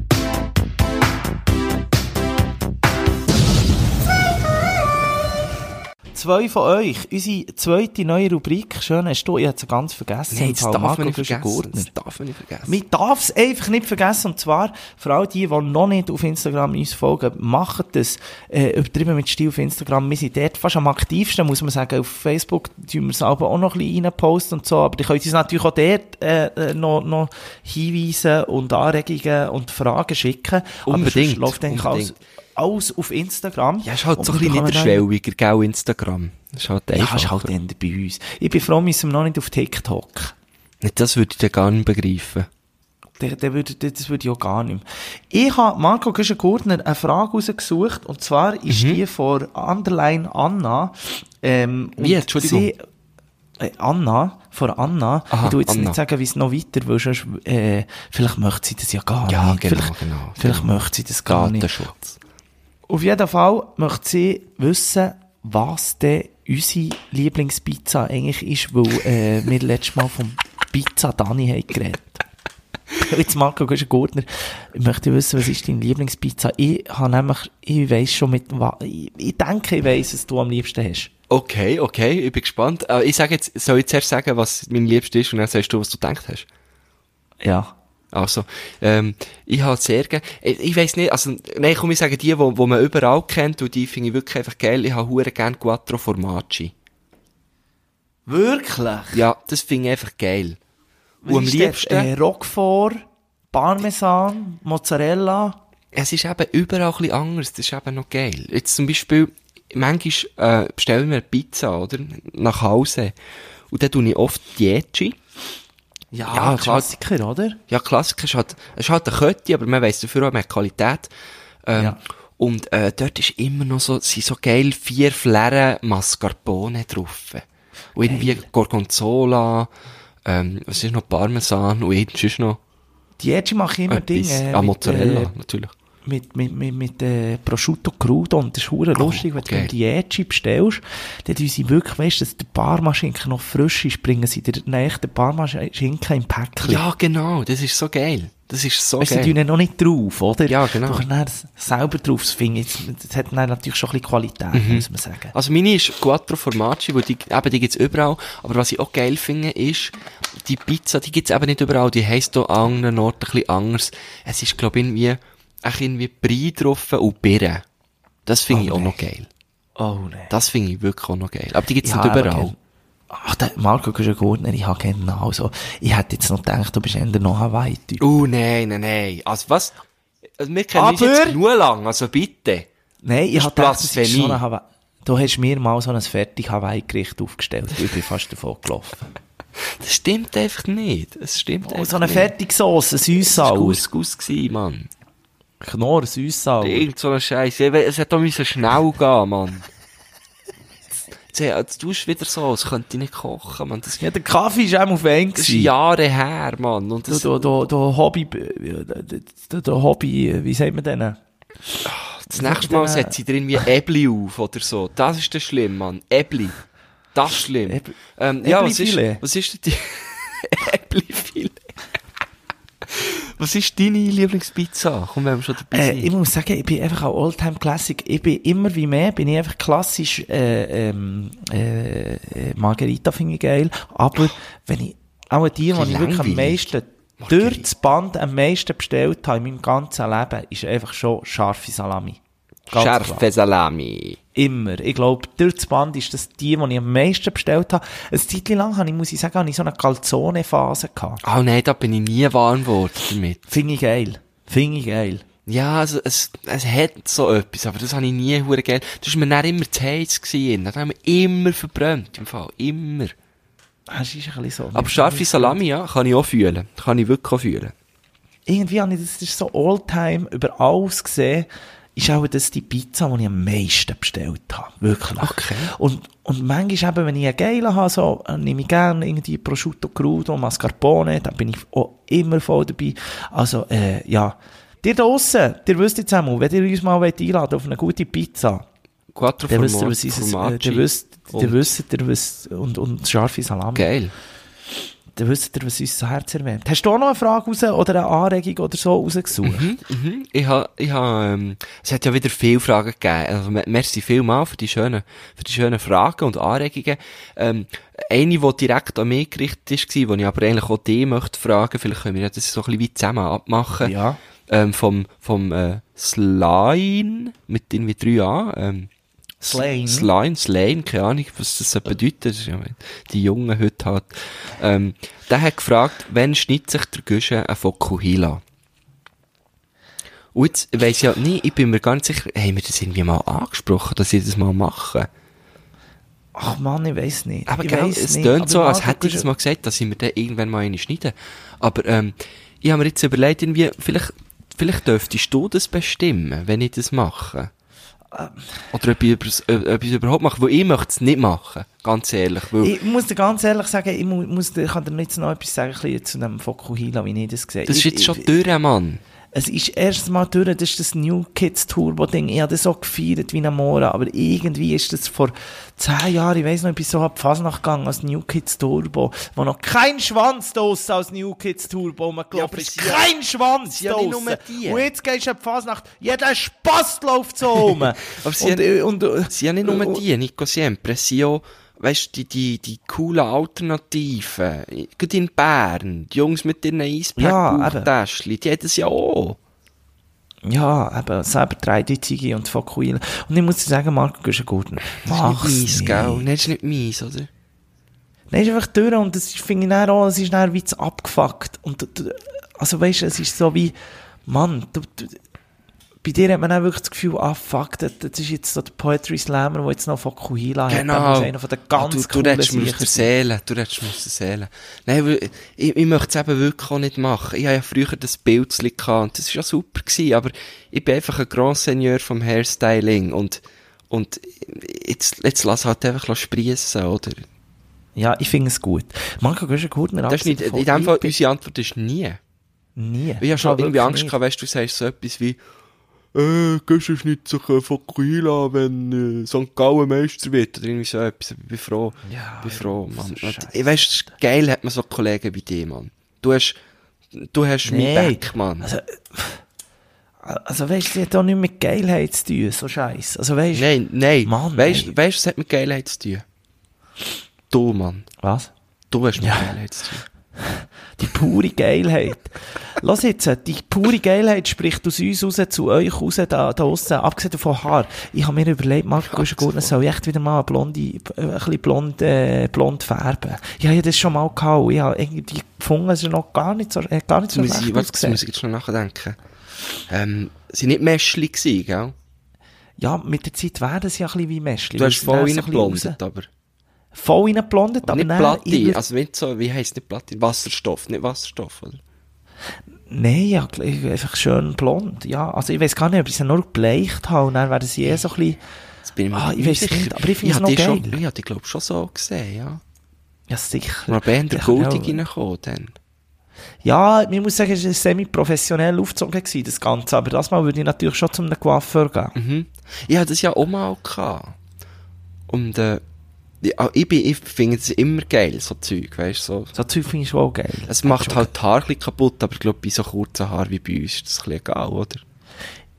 Zwei von euch, unsere zweite neue Rubrik, schön hast du, ich hätte es ganz vergessen. Nein, das darf man nicht vergessen. Das darf man nicht vergessen. Man darf es einfach nicht vergessen, und zwar, für all die, die noch nicht auf Instagram uns folgen, machen das, äh, übertrieben mit Stil auf Instagram, wir sind dort fast am aktivsten, muss man sagen, auf Facebook tun wir es aber auch noch ein bisschen reinposten und so, aber die können uns natürlich auch dort, äh, noch, noch Hinweise und Anregungen und Fragen schicken. Unbedingt. Aber läuft eigentlich alles, alles auf Instagram. Ja, ist halt so ein bisschen niederschwelliger, gell, Instagram. Das ist halt einfach. Ja, ist halt eher bei uns. Ich bin froh, wir sind noch nicht auf TikTok. Das würde ich dann gar nicht begreifen. Der, der würde, das würde ich auch gar nicht mehr. Ich habe Marco Güschen-Gurtner eine Frage rausgesucht, und zwar ist mhm. die von Underline Anna. Ähm, Wie, Entschuldigung? Sie, äh, Anna, von Anna. Aha, ich tu jetzt Anna. nicht sagen, wie es noch weiter, weil sonst, äh, vielleicht möchte sie das ja gar ja, nicht. Genau, vielleicht, genau. Vielleicht genau. möchte sie das gar nicht. Datenschutz. Auf jeden Fall möchte sie wissen, was denn unsere Lieblingspizza eigentlich ist, weil äh, wir letztes Mal vom Pizza Dani haben geredet. Jetzt Marco Güschen-Gurtner, ich möchte wissen, was ist deine Lieblingspizza? Ich habe nämlich, ich weiss schon mit, ich, ich denke, ich weiss, was du am liebsten hast. Okay, okay, ich bin gespannt. Aber ich sage jetzt, soll ich zuerst sagen, was mein Liebster ist, und dann sagst du, was du gedacht hast? Ja. Also, ähm, ich habe sehr gerne, ich, ich weiss nicht, also, nein, komm, ich sage die, wo, wo man überall kennt, und die finde ich wirklich einfach geil. Ich habe hure gerne Quattro Formaggi. Wirklich? Ja, das finde ich einfach geil. Was und am liebsten? Äh, Roquefort, Parmesan, Mozzarella. Es ist eben überall ein bisschen anders, das ist eben noch geil. Jetzt zum Beispiel, manchmal, äh, bestellen wir eine Pizza, oder? Nach Hause. Und dann tue ich oft Dieci. Ja, ja, Klassiker, halt, oder? Ja, Klassiker ist halt, es ist halt eine Kette, aber man weiss dafür auch mehr Qualität. Ähm, ja. Und, äh, dort ist immer noch so, sind so geil vier Flären Mascarpone drauf. Und irgendwie geil. Gorgonzola, ähm, was ist noch, Parmesan, und irgendwas ist noch. Dieci mache ich immer Dinge. Ah, Mozzarella, äh, natürlich. Mit, mit, mit, mit, äh, Prosciutto Crudo, und das ist hure oh, lustig, wenn okay. du Dieci bestellst, dann tun sie wirklich, weißt du, dass der Parmaschinken noch frisch ist, bringen sie dir den Parmaschinken im Päckchen. Ja, genau, das ist so geil. Das ist so weißt, geil. Sie tun ihn noch nicht drauf, oder? Ja, genau. Du kannst dann selber drauf, das finde ich, das hat dann natürlich schon ein bisschen Qualität, mhm. muss man sagen. Also meine ist Quattro Formaggi, weil die, eben, die gibt's überall, aber was ich auch geil finde, ist, die Pizza, die gibt's eben nicht überall, die heisst hier an anderen Orten ein bisschen anders. Es ist, glaube ich, irgendwie, auch irgendwie Brie drauf und Birnen. Das finde oh, ich auch nee. noch geil. Oh, ne. Das finde ich wirklich auch noch geil. Aber die gibt's ja, nicht überall. Ach, der Marco Güschen-Gurtner, ich habe genau so, ich hätte jetzt noch gedacht, du bist eher noch Hawaii-Typ. Oh, nein, nein, nein. Also was? Also wir kennen uns jetzt nur lang, also bitte. Nein, ich habe gedacht, das ist schon ein Hawaii. Du hast mir mal so ein fertig Hawaii-Gericht aufgestellt, ich bin fast davon gelaufen. Das stimmt einfach nicht. Es stimmt oh, einfach so eine nicht. Fertigsauce, Süßsauce. Das war Couscous gewesen, Mann. Knorr, Süßsauce. Irgend so eine Scheiße. Es hätte auch müssen schnell gehen, Mann. Jetzt tust du wieder so, als könnte ich nicht kochen, Mann. Das, ja, der Kaffee ist auch auf Eng. Das ist Jahre her, Mann. Und das, du, du, du, Hobby, du, du Hobby, wie sagt man denn? Das nächste Mal setzt sie drin wie Äbli auf, oder so. Das ist das schlimm, Mann. Äbli. Das ist schlimm. Äbli, ähm, ja, was ist, was ist denn die, Äbli-Filet. Was ist deine Lieblingspizza? Komm, wenn wir schon dabei sind. Äh, ich muss sagen, ich bin einfach auch Oldtime Classic. Ich bin immer wie mehr, bin ich einfach klassisch, äh, ähm, äh, Margherita finde ich geil. Aber wenn ich, auch die, die ich wirklich am meisten, Margherita. durch das Band am meisten bestellt habe in meinem ganzen Leben, ist einfach schon scharfe Salami. Ganz Scharfe klar. Salami. Immer. Ich glaube, durch das Band ist das die, die ich am meisten bestellt habe. Ein Zeitchen lang habe ich, muss ich sagen, habe ich so eine Calzone-Phase gehabt. Oh nein, da bin ich nie warm geworden damit. Finde ich geil. Finde ich geil. Ja, also, es, es hat so etwas, aber das habe ich nie hure geil. Das war mir dann immer zu heiß gewesen. Das haben wir immer verbrannt, im Fall. Immer. Das ist ein bisschen so. Aber scharfe Salami, ja, kann ich auch fühlen. Kann ich wirklich auch fühlen. Irgendwie habe ich das, das ist so all-time über alles gesehen, ist auch das die Pizza, die ich am meisten bestellt habe. Wirklich. Okay. Und, und manchmal eben, wenn ich einen geilen habe, so, äh, nehme ich gerne irgendwie Prosciutto Crudo, Mascarpone, dann bin ich auch immer voll dabei. Also, äh, ja. Ihr da draussen, ihr wisst jetzt einmal, wenn ihr uns mal einladen wollt auf eine gute Pizza, Quattro dann wisst ihr, Forma- was ist es, äh, Formaggi. dann wisst, Und- dann wisst ihr, was, und, und scharfe Salami. Geil. Dann wisst ihr, was uns das Herz erwähnt. Hast du auch noch eine Frage raus, oder eine Anregung oder so rausgesucht? Mhm, mhm. Ich ha, ich ha, ähm, es hat ja wieder viele Fragen gegeben. Also, me- merci vielmal für die schönen, für die schönen Fragen und Anregungen. Ähm, eine, die direkt an mich gerichtet ist, war, die ich aber eigentlich auch die möchte fragen, vielleicht können wir das so ein bisschen weit zusammen abmachen. Ja. Ähm, vom, vom, äh, Slime, mit irgendwie drei A, ähm, Slane. Slime, Slane, keine Ahnung, was das so bedeutet. Das ist ja, die Jungen heute halt. Ähm, der hat gefragt, wann schneidet sich der Guschen ein Fokuhila? Und jetzt weiss ich ja nicht, ich bin mir gar nicht sicher, haben wir das irgendwie mal angesprochen, dass ich das mal mache? Ach Mann, ich weiss nicht. Aber ich gell, weiss es nicht. tönt Aber so, als Marco, hätte ich du- das mal gesagt, dass ich mir dann irgendwann mal eine schneiden. Aber ähm, ich habe mir jetzt überlegt, irgendwie, vielleicht, vielleicht dürftest du das bestimmen, wenn ich das mache. Oder ob ich, übers- ob ob ich es überhaupt mache, weil ich möchte es nicht machen, ganz ehrlich. Weil, Ich muss dir ganz ehrlich sagen, ich mu- muss, dir- ich kann dir jetzt noch etwas sagen, ein bisschen zu dem Fokuhila, wie ich das sehe. das ist ich, jetzt schon ich, durch, Mann. Es ist erst mal durch, das ist das New Kids Turbo Ding. Ich habe das so gefeiert wie ein Mora, aber irgendwie ist das vor zehn Jahren, ich weiss noch, ich bin so ab Fasnacht gegangen als New Kids Turbo, wo noch kein Schwanz draussen als New Kids Turbo man Ja, glaubt, aber es ist sie- kein Schwanz sie ja nicht draussen. nur die. Und jetzt gehst du ab Fasnacht, jeder Spass läuft so rum. Aber sie und, haben- äh, und, äh, Es sind ja nicht nur und- die, Nico Siempre, es sind ja, weißt, die, die, die coolen Alternativen. Gerade in Bern, die Jungs mit ihren Ja, eben. Eispack-Bauchtäschchen, die haben das ja auch. Ja, eben, selber drei Ziggy und Fokuhila. Und ich muss dir sagen, Marco, du bist ein guter. Das Mach's ist nicht mies, nicht. gell? Nein, das ist nicht mies, oder? Nein, ist einfach durch und das ist, finde ich dann auch, es ist dann wie zu abgefuckt. Und, du- du- also weisst du, es ist so wie, Mann, du, du, bei dir hat man auch wirklich das Gefühl, ah fuck, das, das ist jetzt so der Poetry Slammer, der jetzt noch Fokuhila hat. Genau. Das ist einer von den ganz du, du coolen redest mir aus der Sicher. Seele. Du redest mir aus der Seele. Nein, weil, ich, ich möchte es eben wirklich auch nicht machen. Ich habe ja früher das Bildchen gehabt und das war ja super gewesen, aber ich bin einfach ein Grand Seigneur vom Hairstyling und, und jetzt, jetzt lass halt einfach spriessen, oder? Ja, ich finde es gut. Marco, du bist ein guter. Das ist nicht, in dem Fall, unsere Antwort ist nie. Nie. Ich habe schon Ja, irgendwie wirklich Angst nicht. gehabt, weißt du, du sagst so etwas wie, äh, gehst du nicht sich äh, Fokuhila, wenn äh, Sankt Gallen Meister wird, oder irgendwie so etwas. Ich bin froh. Ja, Ich bin froh, so Mann. Scheiße. Ich weiss, es ist geil, hat man so Kollegen wie dir, Mann. Du hast, du hast Nee. mein Back, Mann. Also, also weißt du, das hat auch nicht mit Geilheit zu tun, so Scheiß. Also weißt du, Nein, nein. Mann, weißt nein. du, es hat mit Geilheit zu tun? Du, Mann. was? Du hast mit Ja. Geilheit zu tun. Die pure Geilheit. Lass jetzt, die pure Geilheit spricht aus uns raus, zu euch raus, da, da draussen. Abgesehen von Haar. Ich habe mir überlegt, Marco, du bist gut, dann soll ich echt wieder mal eine blonde, äh, ein bisschen blond, äh, blond färben. Ich habe ja das schon mal gehabt. und Ich habe irgendwie gefunden, es ist noch gar nicht so, äh, gar nicht so Jetzt muss ich, schlecht warte, jetzt ausgesehen. muss ich jetzt schon nachdenken. Ähm, sie nicht Mäschli gewesen, gell? Ja, mit der Zeit werden sie ja ein bisschen wie Mäschli. Du hast voll Weil sie dann so ein bisschen reingeblondet, aber. raus- Voll reingeblondet, Aber aber nicht dann Platin, irgendwie- also nicht so, wie heisst nicht Platin? Wasserstoff, nicht Wasserstoff, oder? Nein, ja, ich- einfach schön blond. Ja, also ich weiß gar nicht, ob ich sie nur gebleicht habe und dann werden sie eh so ein bisschen, Jetzt bin ich mir Ah, nicht ich weiss sicher. nicht, aber ich finde es hab noch die geil. Schon, ich habe die, glaube ich, schon so gesehen, ja. ja sicher. Mal bei der Ja, Golding ja. reingekommen, dann. Ja, ich muss sagen, es war semi-professionell aufgezogen gewesen, das Ganze, aber das Mal würde ich natürlich schon zu einem Coiffeur gehen. Mhm. Ich hatte das ja auch mal gehabt. Und, äh, ich, auch ich, bin- ich finde es immer geil, so Zeug, weißt du, so. So Zeug finde ich schon auch geil. Es macht Schon halt die Haare ein bisschen kaputt, aber ich glaube, bei so kurzen Haaren wie bei uns ist das ein bisschen egal, oder?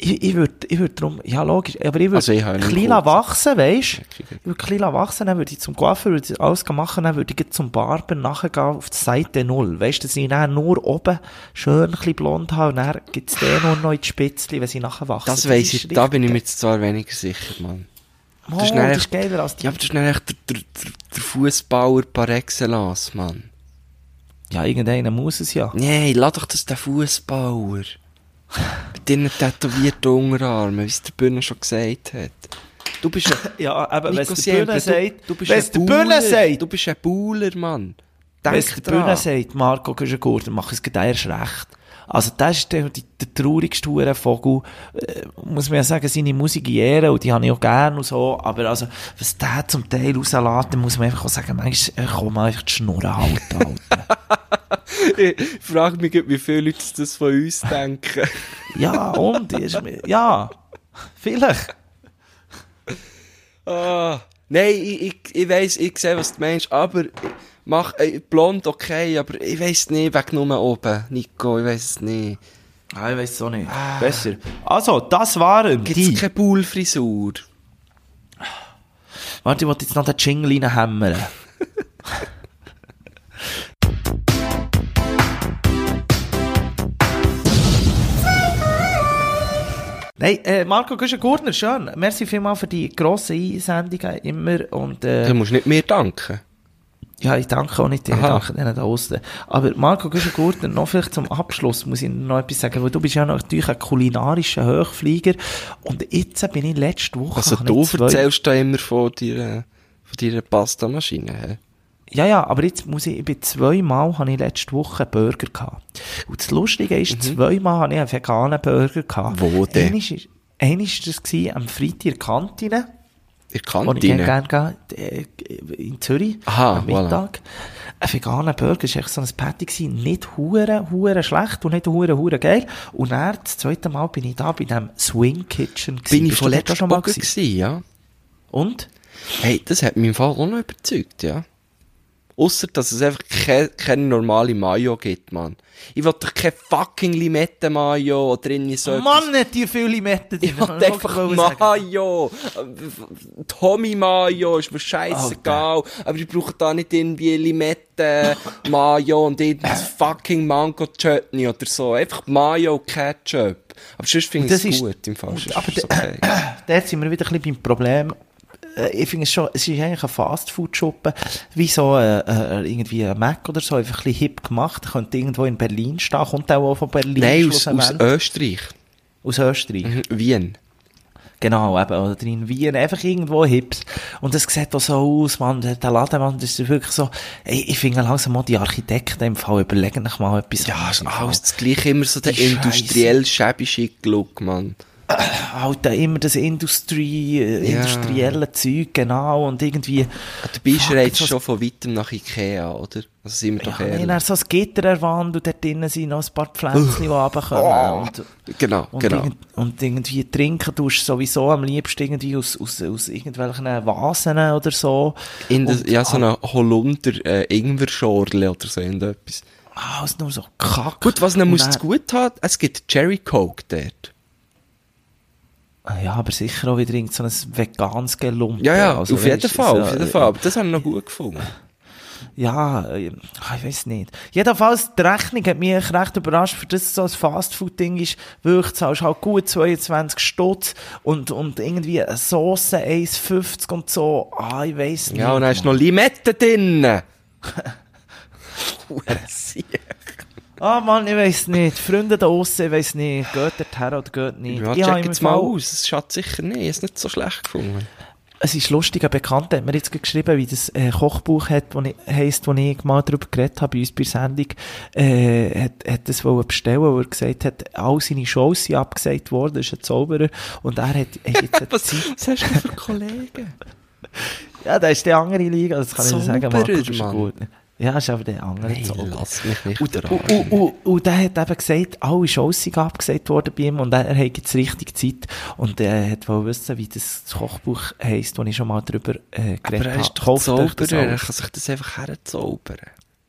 Ich, ich würde, ich würde drum, ja logisch, aber ich würde Also ich habe klein nicht wachsen, weisst? Okay, Ich würde klein wachsen, dann würde ich zum Coiffeur, würde ich alles machen, dann würde ich gleich zum Barber nachher gehen auf die Seite null. Weisst, dass ich dann nur oben schön ein bisschen blond habe und dann gibt's den nur noch in die Spitzli, wenn sie nachher wachsen. Das weiss ich, da bin ich mir jetzt zwar weniger sicher, Mann. Oh, das ist das echt- ist geiler als die. Ja, aber das ist dann echt der, der, der, der Fußbauer par excellence, Mann. Ja, irgendeiner muss es ja. Nee, lass doch das den Fußbauer. Mit deinen tätowierten Unterarmen, wie es der Bühne schon gesagt hat. Du bist ein... Ja, aber wenn Nico es der Bühne Siempre, sagt, du, du bist wenn ein es der Bauler. Bühne sagt, Du bist ein Bauler, Mann. wenn es Denk der Bühne dran. sagt, Marco Güschen-Gurten, dann mach ich es gerade erst recht. Also, das ist der, der, der traurigste Hurenvogel, äh, muss man ja sagen, seine Musik in Ehren, und die habe ich auch gern und so, aber also, was der zum Teil rauslässt, dann muss man einfach auch sagen, manchmal, äh, komm mal einfach die Schnurren halten, Alter. Ich frage mich, wie viele Leute das von uns denken. Ja, und, ist, ja, vielleicht. Ah, nein, ich, ich, ich weiss, ich sehe, was du meinst, aber mach, äh, blond okay, aber ich weiss nicht, wegen nur oben, Nico, ich weiss es nicht. Ah, ich weiss es auch nicht. Besser. Also, das waren Gibt's die. keine Bullfrisur? Warte, ich wollte jetzt noch den Jingle reinhämmern. Nein, äh, Marco Güschen-Gurtner, schön. Merci vielmals für die grossen Einsendungen immer. Und, äh, Du musst nicht mir danken. ja, ich danke auch nicht dir, ich Aha. danke denen da aussen. Aber Marco Güschen-Gurtner, noch vielleicht zum Abschluss muss ich noch etwas sagen, weil du bist ja natürlich ein kulinarischer Hochflieger. Und jetzt bin ich letzte Woche... Also habe du ich zwei- erzählst da immer von deiner, von deiner Pastamaschine, hä? Ja, ja, aber jetzt muss ich, ich bin zweimal, habe ich letzte Woche einen Burger gehabt. Und das Lustige ist, zweimal habe ich einen veganen Burger gehabt. Wo denn? Einmal ist, einmal ist das gewesen, am Freitag in der Kantine, In der wo ich gerne Kantine? gerne gehe, äh, in Zürich, Aha, am Mittag. Ein veganer Burger, das war echt so ein Patty gewesen, nicht hure, hure schlecht und nicht hure, hure geil. Und dann, das zweite Mal bin ich da bei dem Swing Kitchen gewesen. Bin ich Bist von du dort auch letzter schon mal Woche gewesen? gewesen, ja. Und? Hey, das hat mich im Fall auch noch überzeugt, ja. Ausser, dass es einfach keine, keine normale Mayo gibt, Mann. Ich will doch keine fucking Limette-Mayo oder irgendwie so etwas. Mann, hat die viele Limetten drin. Ich will einfach Mayo. Tommy Mayo ist mir scheißegal. Aber ich brauche da nicht irgendwie Limette, Mayo und irgendein fucking Mango Chutney oder so. Einfach Mayo und Ketchup. Aber sonst finde ich Das es ist- gut im Fall. Sonst aber ist es der- okay. Dort sind wir wieder ein bisschen beim Problem. Äh, Ich finde es schon, es ist eigentlich ein Fastfood-Schuppen, wie so äh, äh, irgendwie ein Mac oder so, einfach ein bisschen hip gemacht, könnte irgendwo in Berlin stehen, kommt auch von Berlin. Nein, aus, aus schlussendlich. Österreich. aus Österreich. Mhm, Wien. Genau, eben, oder in Wien, einfach irgendwo Hips. Und das sieht auch so aus, man, der der Laden, man, das ist wirklich so, ey, ich finde langsam mal die Architekten im Fall überlegen sich mal etwas. Ja, anderes ist im Fall. alles das gleiche, immer so der Die Scheisse. industriell schäbische Look, Mann. Halt immer das Industrie, äh, Ja. industrielle Zeug, genau, und irgendwie, Dabei Fuck, schreit es so- schon von weitem nach Ikea, oder? Also sind wir doch ja, ehrlich. nein, so ein Gitter erwandt und dort drinnen sind noch ein paar Pflänzchen, die runterkommen. Oh. Und, Genau, und, genau. irgend, und irgendwie trinken tust du sowieso am liebsten irgendwie aus, aus, aus irgendwelchen Vasen oder so. In das, und- ja, so eine Holunder äh, Ingwer-Schorle oder so irgendetwas. Ah, es ist nur so kack. Gut, was man Und muss dann- es gut haben, es gibt Cherry Coke dort. Ja, aber sicher auch wieder irgend so ein veganes Gelumpen. Ja, ja, Also, auf jeden weisst, Fall, so, auf jeden äh, Fall. Aber das habe ich noch gut gefunden. Ja, äh, ich weiß nicht. Jedenfalls, die Rechnung hat mich echt recht überrascht, für das es so ein Fastfood-Ding ist, wirklich, zahlst halt gut zweiundzwanzig Stutz und, und irgendwie eine Sauce eins fünfzig und so. Ah, ich weiss nicht. Ja, und dann ist Mann. noch Limette drin. Hurensieg. Ah, Mann, ich weiss nicht. Freunde da aussen, ich weiss nicht. Geht der her oder geht nicht. Ja, Ich habe check im jetzt mal Fall- aus. Es schadet sicher nicht. Ich habe es nicht so schlecht gefunden. Es ist lustig, ein Bekannter hat mir jetzt geschrieben, wie das äh, Kochbuch hat, wo ich, heisst, wo ich mal darüber geredet habe, bei uns bei der Sendung, äh, hat, hat das wollen bestellen, wo er gesagt hat, all seine Shows sind abgesagt worden, das ist ein Zauberer, und er hat, hat jetzt eine Was, Zeit, was hast du für Kollegen? ja, das ist die andere Liga, das kann ich dir sagen, Marco, Zauberer, das ist Mann. gut. Ja, das ist aber der andere Nein, Zauberer. lass mich nicht Und, dran. und, und, und, und der hat eben gesagt, alle Shows sind abgesagt worden bei ihm und er, er hat jetzt richtig Zeit und er hat wollen wissen, wie das Kochbuch heisst, wo ich schon mal drüber äh, geredet Aber habe. er ist doch Kauft euch das Zauberer. Er alles. kann sich das einfach herzaubern.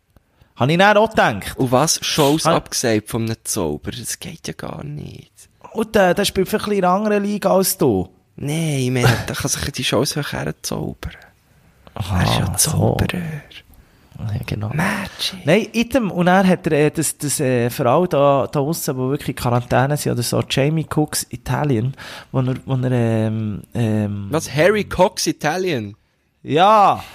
Habe ich dann auch gedacht. Und was? Shows Ah. abgesagt von einem Zauberer? Das geht ja gar nicht. und der, der spielt vielleicht in einer anderen Liga als du. Nein, ich meine, da kann sich die Chance herzaubern. Aha, Er ist ja Zauberer. Ja, genau. Magic. Nein, item. Und er hat er äh, das, das äh, Frau da, da draussen, die wirklich in Quarantäne sind, oder so, Jamie Cooks Italien, wo er, wo er, ähm, ähm, Was? Harry Cox Italien? ja!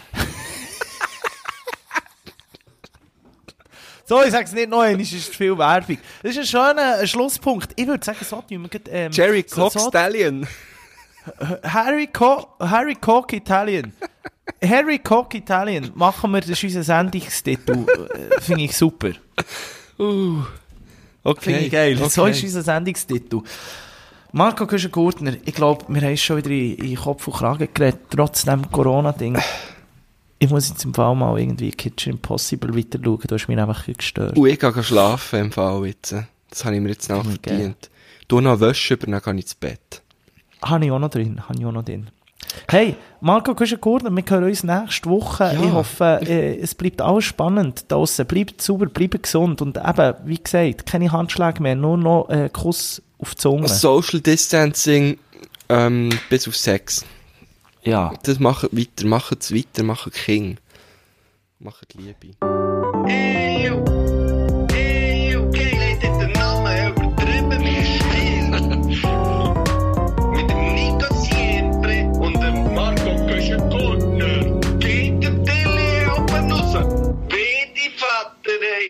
So, ich sag's nicht noch einmal, es ist viel Werbung. Das ist ein schöner äh, Schlusspunkt. Ich würde sagen, so tun wir gerade, ähm, Jerry so- Cox so- Italien. Harry, Co Harry Cock Italien. Harry Cock Italien. Machen wir, das ist unser Sendungstitel. Äh, Finde ich super. Uh. Okay. Finde ich geil. Okay. So ist unser Sendungstitel. Marco Küschen-Gurtner, ich glaube, wir haben schon wieder in, in Kopf und Kragen geredet, trotz dem Corona-Ding. Ich muss jetzt im Fall mal irgendwie Kitchen Impossible weiter schauen, du hast mich einfach gestört. Und ich gehe schlafen im Fall jetzt. Das habe ich mir jetzt nachverdient. Du noch Wäsche über, dann gehe ich ins Bett. Habe ich auch noch drin, habe ich auch noch drin. Hey, Marco Küschen-Gurtner, wir hören uns nächste Woche. Ja. Ich hoffe, äh, es bleibt alles spannend draussen. Bleibt sauber, bleibt gesund und eben, wie gesagt, keine Handschläge mehr, nur noch äh, Kuss auf die Zunge. Social Distancing ähm, bis auf Sex. Ja. Das macht weiter, macht es weiter, macht King. Macht Liebe.